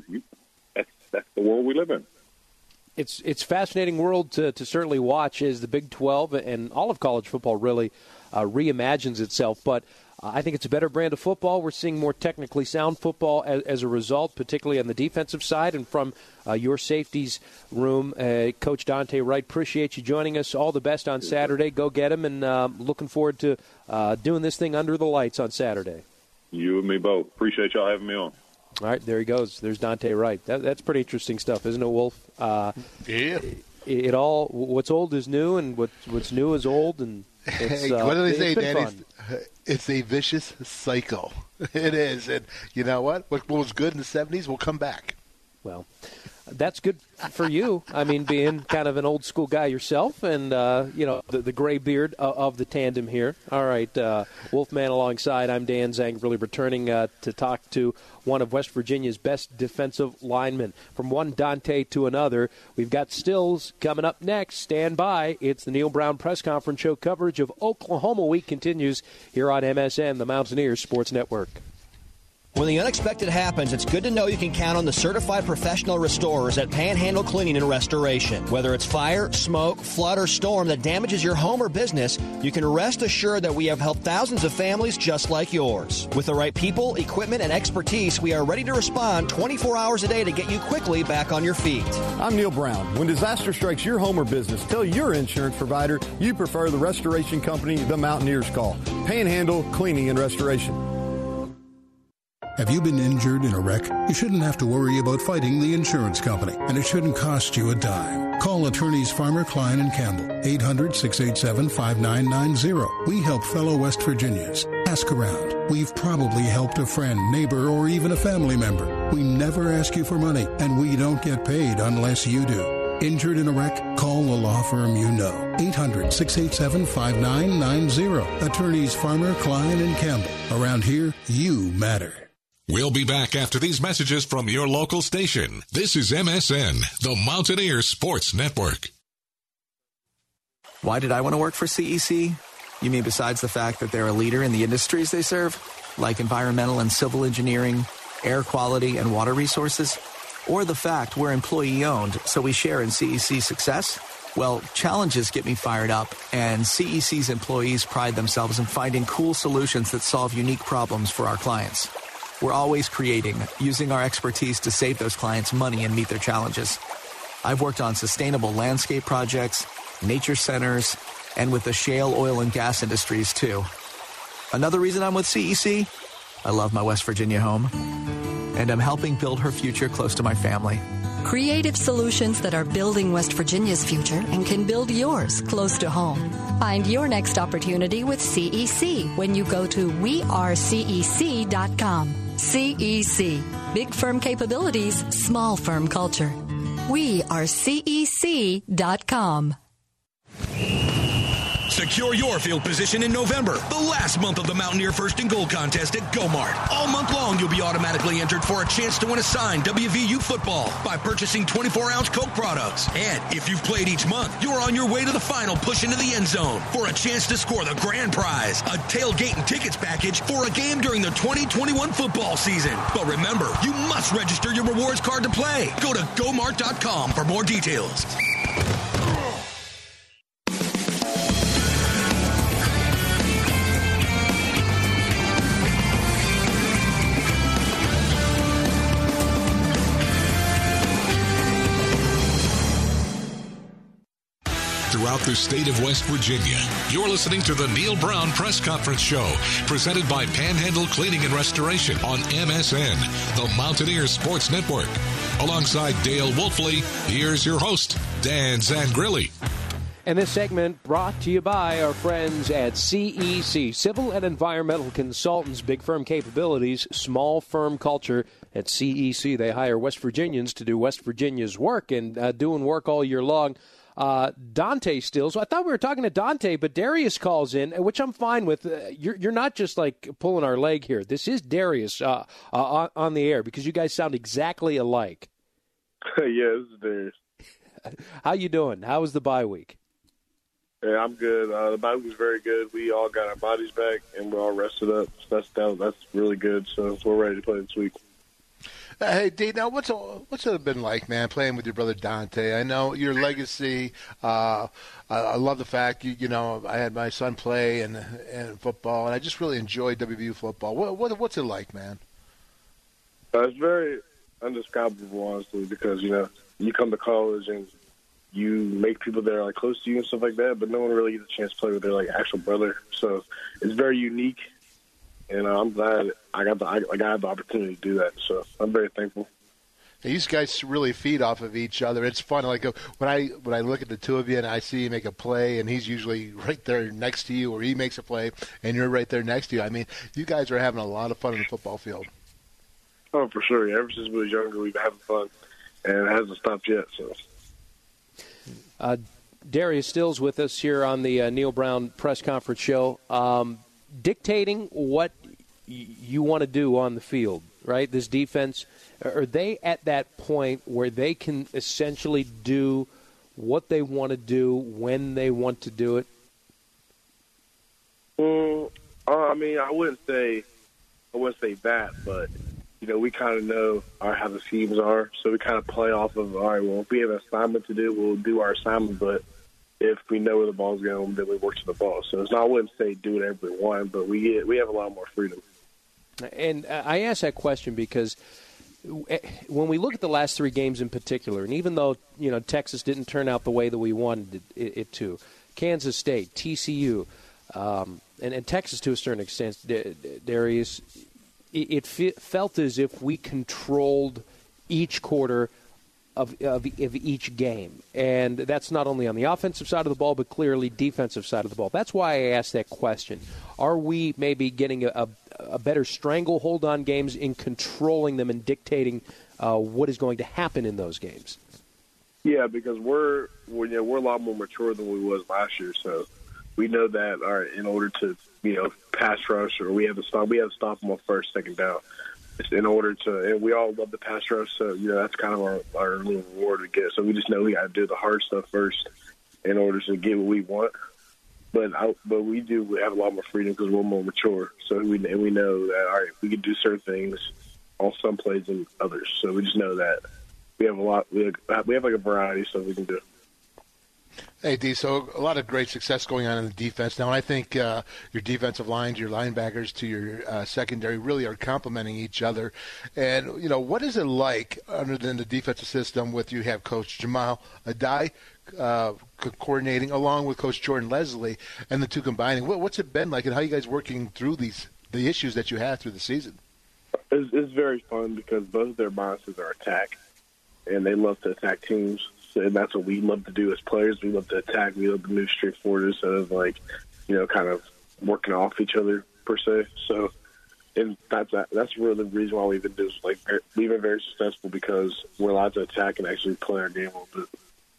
W: That's the world we live in.
E: It's a fascinating world to certainly watch as the Big 12 and all of college football really reimagines itself. But I think it's a better brand of football. We're seeing more technically sound football as a result, particularly on the defensive side. And from your safeties room, Coach Dante Wright, appreciate you joining us. All the best on Saturday. Go get him, and looking forward to doing this thing under the lights on Saturday. You and me both. Appreciate y'all having me on. All right, there he goes. There's Dante Wright. That's pretty interesting stuff, isn't it, Wolf? Yeah. It all, what's old is new, and what's new is old, and it's,
F: what do they say, Danny?
E: Fun.
F: It's a vicious cycle. It is, and you know what? What was good in the 70s will come back.
E: Well, that's good for you. I mean, being kind of an old school guy yourself, and the gray beard of the tandem here. All right, Wolfman alongside. I'm Dan Zang, really returning to talk to one of West Virginia's best defensive linemen. From one Dante to another, we've got Stills coming up next. Stand by. It's the Neil Brown Press Conference Show. Coverage of Oklahoma Week continues here on MSN, the Mountaineers Sports Network.
G: When the unexpected happens, it's good to know you can count on the certified professional restorers at Panhandle Cleaning and Restoration. Whether it's fire, smoke, flood, or storm that damages your home or business, you can rest assured that we have helped thousands of families just like yours. With the right people, equipment, and expertise, we are ready to respond 24 hours a day to get you quickly back on your feet.
H: I'm Neil Brown. When disaster strikes your home or business, tell your insurance provider you prefer the restoration company the Mountaineers call. Panhandle Cleaning and Restoration.
I: Have you been injured in a wreck? You shouldn't have to worry about fighting the insurance company, and it shouldn't cost you a dime. Call attorneys Farmer, Klein, and Campbell, 800-687-5990. We help fellow West Virginians. Ask around. We've probably helped a friend, neighbor, or even a family member. We never ask you for money, and we don't get paid unless you do. Injured in a wreck? Call the law firm you know. 800-687-5990. Attorneys Farmer, Klein, and Campbell. Around here, you matter.
D: We'll be back after these messages from your local station. This is MSN, the Mountaineer Sports Network.
T: Why did I want to work for CEC? You mean besides the fact that they're a leader in the industries they serve, like environmental and civil engineering, air quality, and water resources? Or the fact we're employee-owned, so we share in CEC's success? Well, challenges get me fired up, and CEC's employees pride themselves in finding cool solutions that solve unique problems for our clients. We're always creating, using our expertise to save those clients money and meet their challenges. I've worked on sustainable landscape projects, nature centers, and with the shale oil and gas industries, too. Another reason I'm with CEC? I love my West Virginia home, and I'm helping build her future close to my family.
U: Creative solutions that are building West Virginia's future and can build yours close to home. Find your next opportunity with CEC when you go to wearecec.com. CEC. Big firm capabilities, small firm culture. wearecec.com.
C: Secure your field position in November, the last month of the Mountaineer First and Goal contest at Go-Mart. All month long, you'll be automatically entered for a chance to win a signed WVU football by purchasing 24-ounce Coke products. And if you've played each month, you're on your way to the final push into the end zone for a chance to score the grand prize, a tailgate and tickets package for a game during the 2021 football season. But remember, you must register your rewards card to play. Go to gomart.com for more details.
D: Throughout the state of West Virginia, you're listening to the Neil Brown Press Conference Show, presented by Panhandle Cleaning and Restoration on MSN, the Mountaineer Sports Network. Alongside Dale Wolfley, here's your host, Dan Zangrilli.
E: And this segment brought to you by our friends at CEC, Civil and Environmental Consultants, big firm capabilities, small firm culture. At CEC, they hire West Virginians to do West Virginia's work and doing work all year long. Dante Stills. I thought we were talking to Dante, but Darius calls in, which I'm fine with. You're not just like pulling our leg here. This is Darius on the air because you guys sound exactly alike.
N: Yeah, this is Darius.
E: How you doing? How was the bye week?
N: Yeah, I'm good. The bye week was very good. We all got our bodies back and we're all rested up. So that's really good. So we're ready to play this week.
F: Hey, Dave, now what's it been like, man, playing with your brother Dante? I know your legacy. I love the fact you know I had my son play in football, and I just really enjoyed WVU football. What's it like, man?
N: It's very indescribable, honestly, because you come to college and you make people that are like close to you and stuff like that, but no one really gets a chance to play with their like actual brother. So it's very unique. And I'm glad I got the opportunity to do that. So I'm very thankful.
F: These guys really feed off of each other. It's fun. Like when I look at the two of you and I see you make a play, and he's usually right there next to you, or he makes a play and you're right there next to you. I mean, you guys are having a lot of fun on the football field.
N: Oh, for sure. Yeah, ever since we were younger, we've been having fun, and it hasn't stopped yet. So.
E: Darius Stills with us here on the Neil Brown Press Conference Show. Dictating what you want to do on the field, right? This defense, are they at that point where they can essentially do what they want to do when they want to do it?
N: I mean, I wouldn't say that, but we kind of know how the teams are, so we kind of play off of, all right, well, if we have an assignment to do, we'll do our assignment, but if we know where the ball's going, then we work to the ball. So it's not, I wouldn't say do whatever we want, but we have a lot more freedom.
E: And I ask that question because when we look at the last three games in particular, and even though Texas didn't turn out the way that we wanted it to, Kansas State, TCU, and Texas to a certain extent, Darius, it felt as if we controlled each quarter of each game. And that's not only on the offensive side of the ball, but clearly defensive side of the ball. That's why I asked that question. Are we maybe getting a better stranglehold on games in controlling them and dictating what is going to happen in those games?
N: Yeah, because we're a lot more mature than we was last year. So we know that, all right, in order to pass rush, or we have to stop them on first, second down. in order to, and we all love the pass rush, so that's kind of our little reward we get. So we just know we got to do the hard stuff first in order to get what we want. But we have a lot more freedom because we're more mature. So we know that all right, we can do certain things on some plays than others. So we just know that we have a lot. We have like a variety of stuff we can do.
F: Hey, D, so a lot of great success going on in the defense now, and I think your defensive lines, your linebackers to your secondary really are complementing each other. And, what is it like under the defensive system with you have Coach Jamal Adai coordinating along with Coach Jordan Leslie and the two combining? What's it been like, and how are you guys working through the issues that you have through the season?
N: It's very fun because both of their mindsets are attack, and they love to attack teams. And that's what we love to do as players. We love to attack. We love to move straight forward instead of kind of working off each other per se. So, and that's really the reason why we've been very successful because we're allowed to attack and actually play our game a little bit.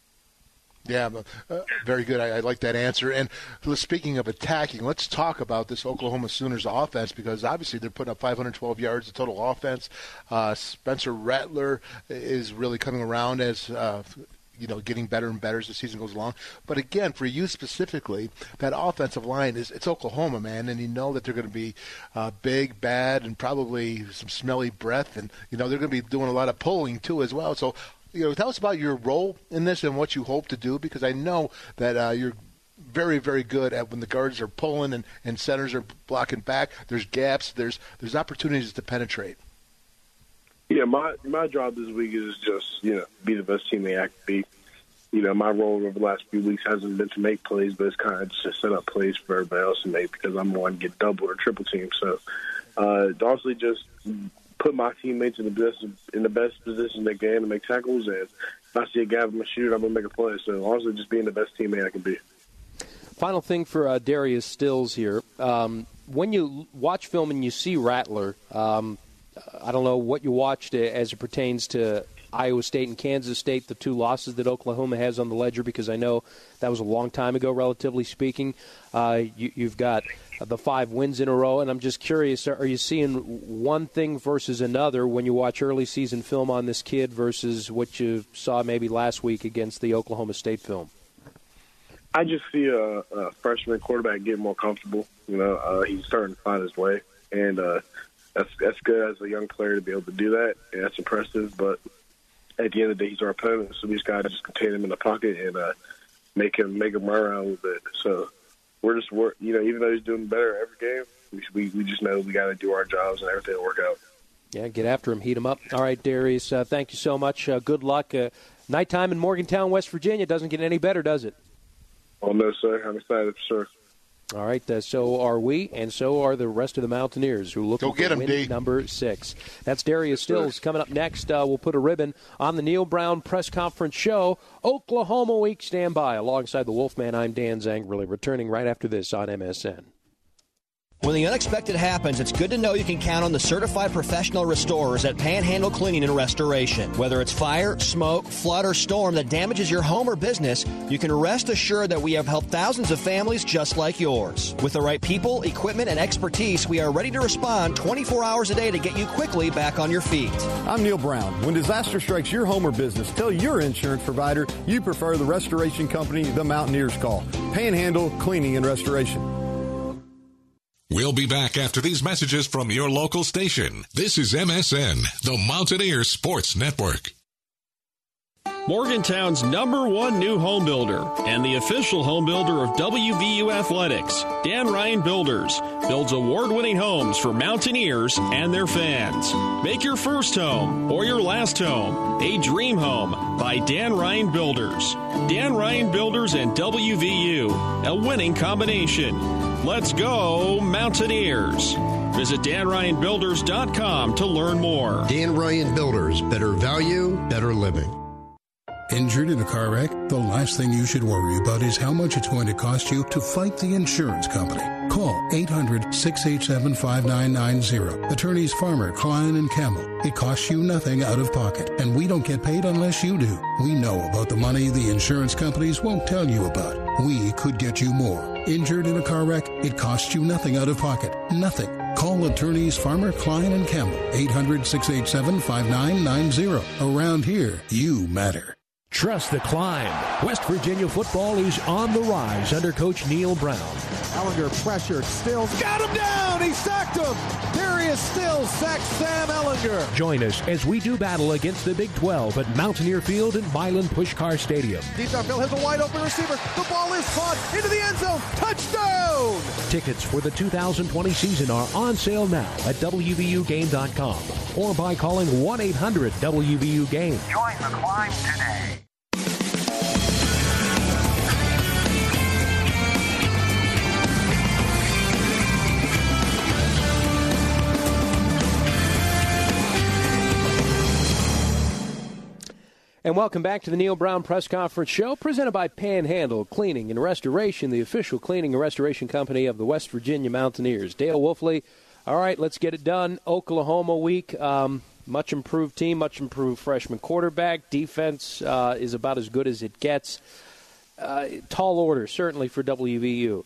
F: Yeah, very good. I like that answer. And speaking of attacking, let's talk about this Oklahoma Sooners offense because obviously they're putting up 512 yards of total offense. Spencer Rattler is really coming around as getting better and better as the season goes along. But again, for you specifically, that offensive line it's Oklahoma, man, and you know that they're going to be big, bad, and probably some smelly breath, and they're going to be doing a lot of pulling too as well. So, tell us about your role in this and what you hope to do, because I know that you're very, very good at when the guards are pulling and centers are blocking back. There's gaps. There's opportunities to penetrate.
N: Yeah, my job this week is just, be the best teammate I can be. My role over the last few weeks hasn't been to make plays, but it's kind of just to set up plays for everybody else to make because I'm the one to get double or triple team. So, honestly, just put my teammates in the best position they can to make tackles, and if I see a guy I'm gonna shoot, I'm gonna make a play. So, honestly, just being the best teammate I can be.
E: Final thing for Darius Stills here. When you watch film and you see Rattler, I don't know what you watched as it pertains to Iowa State and Kansas State, the two losses that Oklahoma has on the ledger, because I know that was a long time ago, relatively speaking. You've got the 5 wins in a row, and I'm just curious, are you seeing one thing versus another when you watch early season film on this kid versus what you saw maybe last week against the Oklahoma State film?
N: I just see a freshman quarterback get more comfortable. He's starting to find his way, and that's good as a young player to be able to do that, and that's impressive. But at the end of the day, he's our opponent, so we just got to just contain him in the pocket and make him run around a little bit. So we're even though he's doing better every game, we just know we got to do our jobs and everything will work out.
E: Yeah, get after him, heat him up. All right, Darius, thank you so much. Good luck. Nighttime in Morgantown, West Virginia doesn't get any better, does it?
N: Oh, no, sir. I'm excited, sir.
E: All right, so are we, and so are the rest of the Mountaineers who look for win number 6. That's Darius Stills. Coming up next, we'll put a ribbon on the Neil Brown press conference show. Oklahoma Week, stand by. Alongside the Wolfman, I'm Dan Zangerli, returning right after this on MSN.
G: When the unexpected happens, it's good to know you can count on the certified professional restorers at Panhandle Cleaning and Restoration. Whether it's fire, smoke, flood, or storm that damages your home or business, you can rest assured that we have helped thousands of families just like yours. With the right people, equipment, and expertise, we are ready to respond 24 hours a day to get you quickly back on your feet.
H: I'm Neil Brown. When disaster strikes your home or business, tell your insurance provider you prefer the restoration company the Mountaineers call. Panhandle Cleaning and Restoration.
D: We'll be back after these messages from your local station. This is MSN, the Mountaineer Sports Network.
L: Morgantown's #1 new home builder and the official home builder of WVU Athletics, Dan Ryan Builders, builds award-winning homes for Mountaineers and their fans. Make your first home or your last home a dream home by Dan Ryan Builders. Dan Ryan Builders and WVU, a winning combination. Let's go, Mountaineers. Visit DanRyanBuilders.com to learn more.
O: Dan Ryan Builders, better value, better living.
I: Injured in a car wreck? The last thing you should worry about is how much it's going to cost you to fight the insurance company. Call 800-687-5990. Attorneys Farmer, Klein, and Campbell. It costs you nothing out of pocket, and we don't get paid unless you do. We know about the money the insurance companies won't tell you about. We could get you more. Injured in a car wreck? It costs you nothing out of pocket. Nothing. Call attorneys Farmer, Klein, and Campbell, 800-687-5990. Around here, you matter.
E: Trust the climb. West Virginia football is on the rise under Coach Neil Brown.
A: Ellinger pressured. Stills got him down. He sacked him. Darius Stills sacks Sam Ellinger.
E: Join us as we do battle against the Big 12 at Mountaineer Field and Milan Pushkar Stadium.
A: Deep downfield has a wide open receiver. The ball is caught into the end zone. Touchdown!
E: Tickets for the 2020 season are on sale now at WVUGame.com or by calling 1-800-WVU-GAME.
B: Join the climb today.
E: And welcome back to the Neil Brown Press Conference Show, presented by Panhandle Cleaning and Restoration, the official cleaning and restoration company of the West Virginia Mountaineers. Dale Wolfley, all right, let's get it done. Oklahoma week, much improved team, much improved freshman quarterback. Defense is about as good as it gets. Tall order, certainly, for WVU.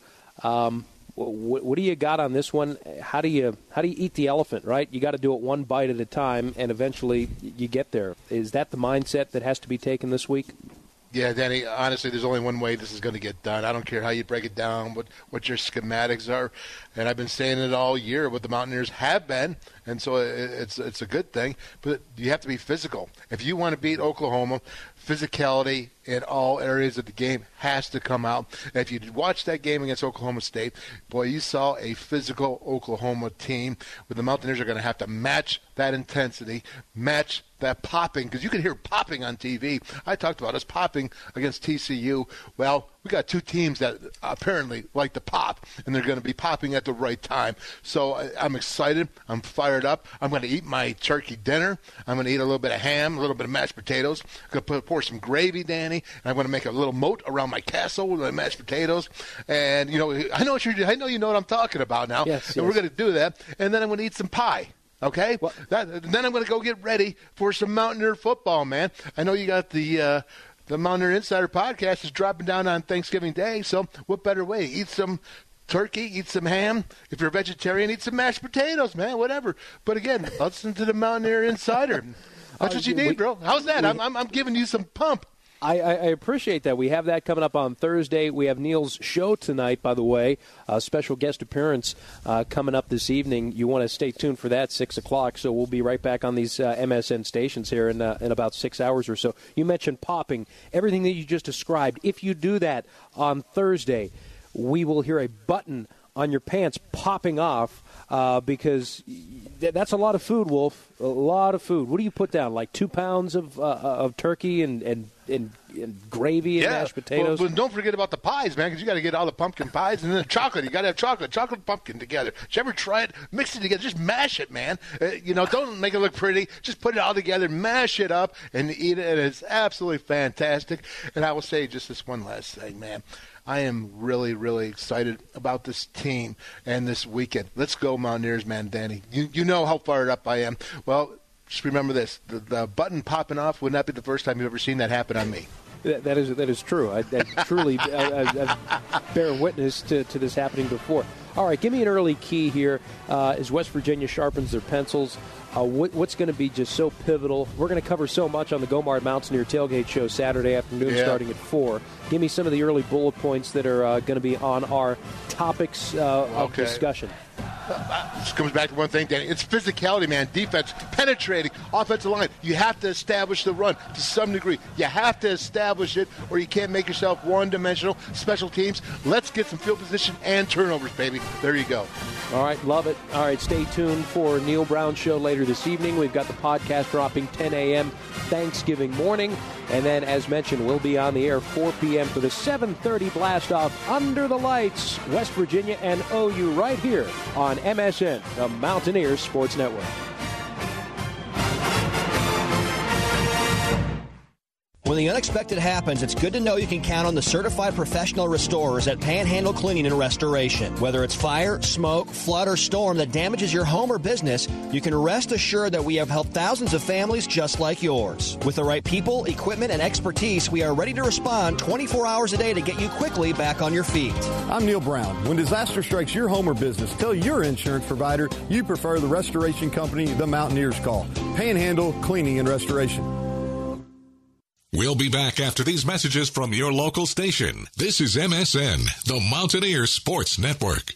E: What do you got on this one? How do you eat the elephant, right? You got to do it one bite at a time, and eventually you get there. Is that the mindset that has to be taken this week?
F: Yeah, Danny, honestly, there's only one way this is going to get done. I don't care how you break it down, what your schematics are. And I've been saying it all year, what the Mountaineers have been, and so it's a good thing. But you have to be physical. If you want to beat Oklahoma, physicality in all areas of the game has to come out. And if you watch that game against Oklahoma State, boy, you saw a physical Oklahoma team where the Mountaineers are going to have to match that intensity, match that popping, because you can hear popping on TV. I talked about us popping against TCU. Well, we got two teams that apparently like to pop, and they're going to be popping at the right time. So I'm excited. I'm fired up. I'm going to eat my turkey dinner. I'm going to eat a little bit of ham, a little bit of mashed potatoes. I'm going to pour some gravy, Danny, and I'm going to make a little moat around my castle with my mashed potatoes. And, I know you know what I'm talking about now.
E: Yes,
F: and we're going to do that. And then I'm going to eat some pie. Okay? Then I'm going to go get ready for some Mountaineer football, man. I know you got the Mountaineer Insider podcast is dropping down on Thanksgiving Day, so what better way? Eat some turkey, eat some ham. If you're a vegetarian, eat some mashed potatoes, man, whatever. But again, listen to the Mountaineer Insider. That's what you need, bro. How's that? I'm giving you some pump.
E: I appreciate that. We have that coming up on Thursday. We have Neil's show tonight, by the way, a special guest appearance coming up this evening. You want to stay tuned for that, 6 o'clock, so we'll be right back on these MSN stations here in about 6 hours or so. You mentioned popping. Everything that you just described, if you do that on Thursday, we will hear a button on your pants popping off because that's a lot of food, Wolf, a lot of food. What do you put down, like 2 pounds of turkey and gravy and mashed potatoes?
F: Well, don't forget about the pies, man, because you got to get all the pumpkin pies and then the chocolate. You got to have chocolate pumpkin together. Did you ever try it? Mix it together. Just mash it, man. Don't make it look pretty. Just put it all together, mash it up, and eat it. And it's absolutely fantastic. And I will say just this one last thing, man. I am really, really excited about this team and this weekend. Let's go, Mountaineers, man, Danny. You know how fired up I am. Well, just remember this. The button popping off would not be the first time you've ever seen that happen on me.
E: That is true. I truly bear witness to this happening before. All right, give me an early key here as West Virginia sharpens their pencils. What's going to be just so pivotal? We're going to cover so much on the Gomard Mountaineer Tailgate Show Saturday afternoon starting at 4. Give me some of the early bullet points that are going to be on our topics of discussion.
F: This comes back to one thing, Danny. It's physicality, man. Defense, penetrating, offensive line. You have to establish the run to some degree. You have to establish it, or you can't make yourself one-dimensional. Special teams, let's get some field position and turnovers, baby. There you go.
E: All right, love it. All right, stay tuned for Neil Brown Show later this evening. We've got the podcast dropping 10 a.m. Thanksgiving morning. And then, as mentioned, we'll be on the air 4 p.m. for the 7:30 blast-off Under the Lights, West Virginia and OU right here on MSN, the Mountaineers Sports Network.
G: When the unexpected happens, it's good to know you can count on the certified professional restorers at Panhandle Cleaning and Restoration. Whether it's fire, smoke, flood, or storm that damages your home or business, you can rest assured that we have helped thousands of families just like yours. With the right people, equipment, and expertise, we are ready to respond 24 hours a day to get you quickly back on your feet.
H: I'm Neil Brown. When disaster strikes your home or business, tell your insurance provider you prefer the restoration company the Mountaineers call. Panhandle Cleaning and Restoration.
D: We'll be back after these messages from your local station. This is MSN, the Mountaineer Sports Network.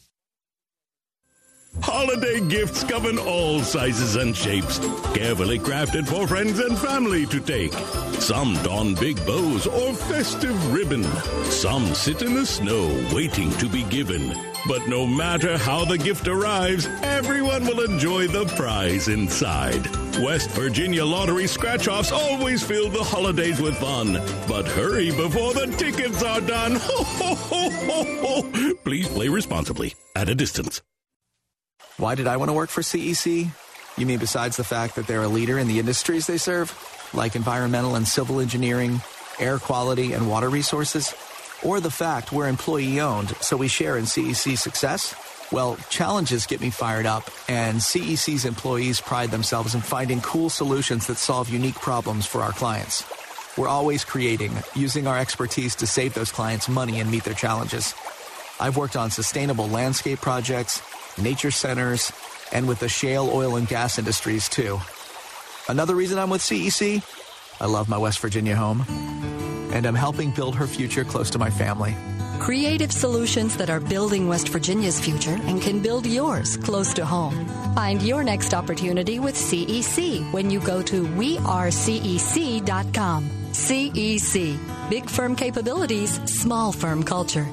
M: Holiday gifts come in all sizes and shapes, carefully crafted for friends and family to take. Some don big bows or festive ribbon. Some sit in the snow waiting to be given. But no matter how the gift arrives, everyone will enjoy the prize inside. West Virginia Lottery scratch-offs always fill the holidays with fun. But hurry before the tickets are done. Ho, ho, ho, ho, ho. Please play responsibly at a distance.
T: Why did I want to work for CEC? You mean besides the fact that they're a leader in the industries they serve, like environmental and civil engineering, air quality, and water resources? Or the fact we're employee-owned, so we share in CEC's success? Well, challenges get me fired up, and CEC's employees pride themselves in finding cool solutions that solve unique problems for our clients. We're always creating, using our expertise to save those clients money and meet their challenges. I've worked on sustainable landscape projects, nature centers, and with the shale oil and gas industries, too. Another reason I'm with CEC? I love my West Virginia home, and I'm helping build her future close to my family.
U: Creative solutions that are building West Virginia's future and can build yours close to home. Find your next opportunity with CEC when you go to wearecec.com. CEC. Big firm capabilities, small firm culture.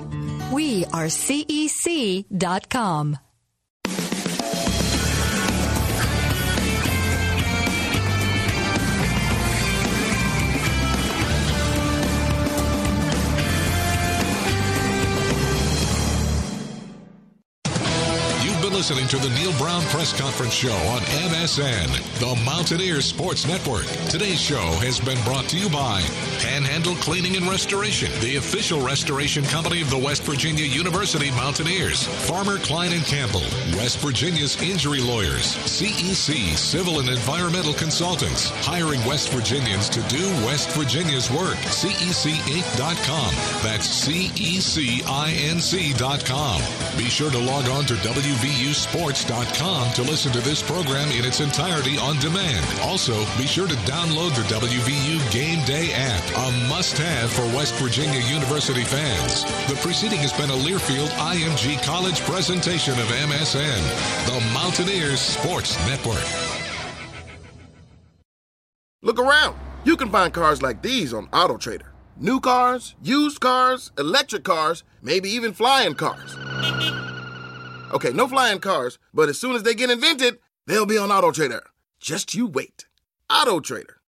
U: wearecec.com.
D: Listening to the Neil Brown Press Conference Show on MSN, the Mountaineer Sports Network. Today's show has been brought to you by Panhandle Cleaning and Restoration, the official restoration company of the West Virginia University Mountaineers, Farmer Klein & Campbell, West Virginia's injury lawyers, CEC Civil and Environmental Consultants, hiring West Virginians to do West Virginia's work, CECinc.com. That's CECinc.com. Be sure to log on to WVUsports.com to listen to this program in its entirety on demand. Also, be sure to download the WVU Game Day app, a must-have for West Virginia University fans. The preceding has been a Learfield IMG College presentation of MSN, the Mountaineers Sports Network.
P: Look around. You can find cars like these on AutoTrader. New cars, used cars, electric cars, maybe even flying cars. Okay, no flying cars, but as soon as they get invented, they'll be on AutoTrader. Just you wait. AutoTrader.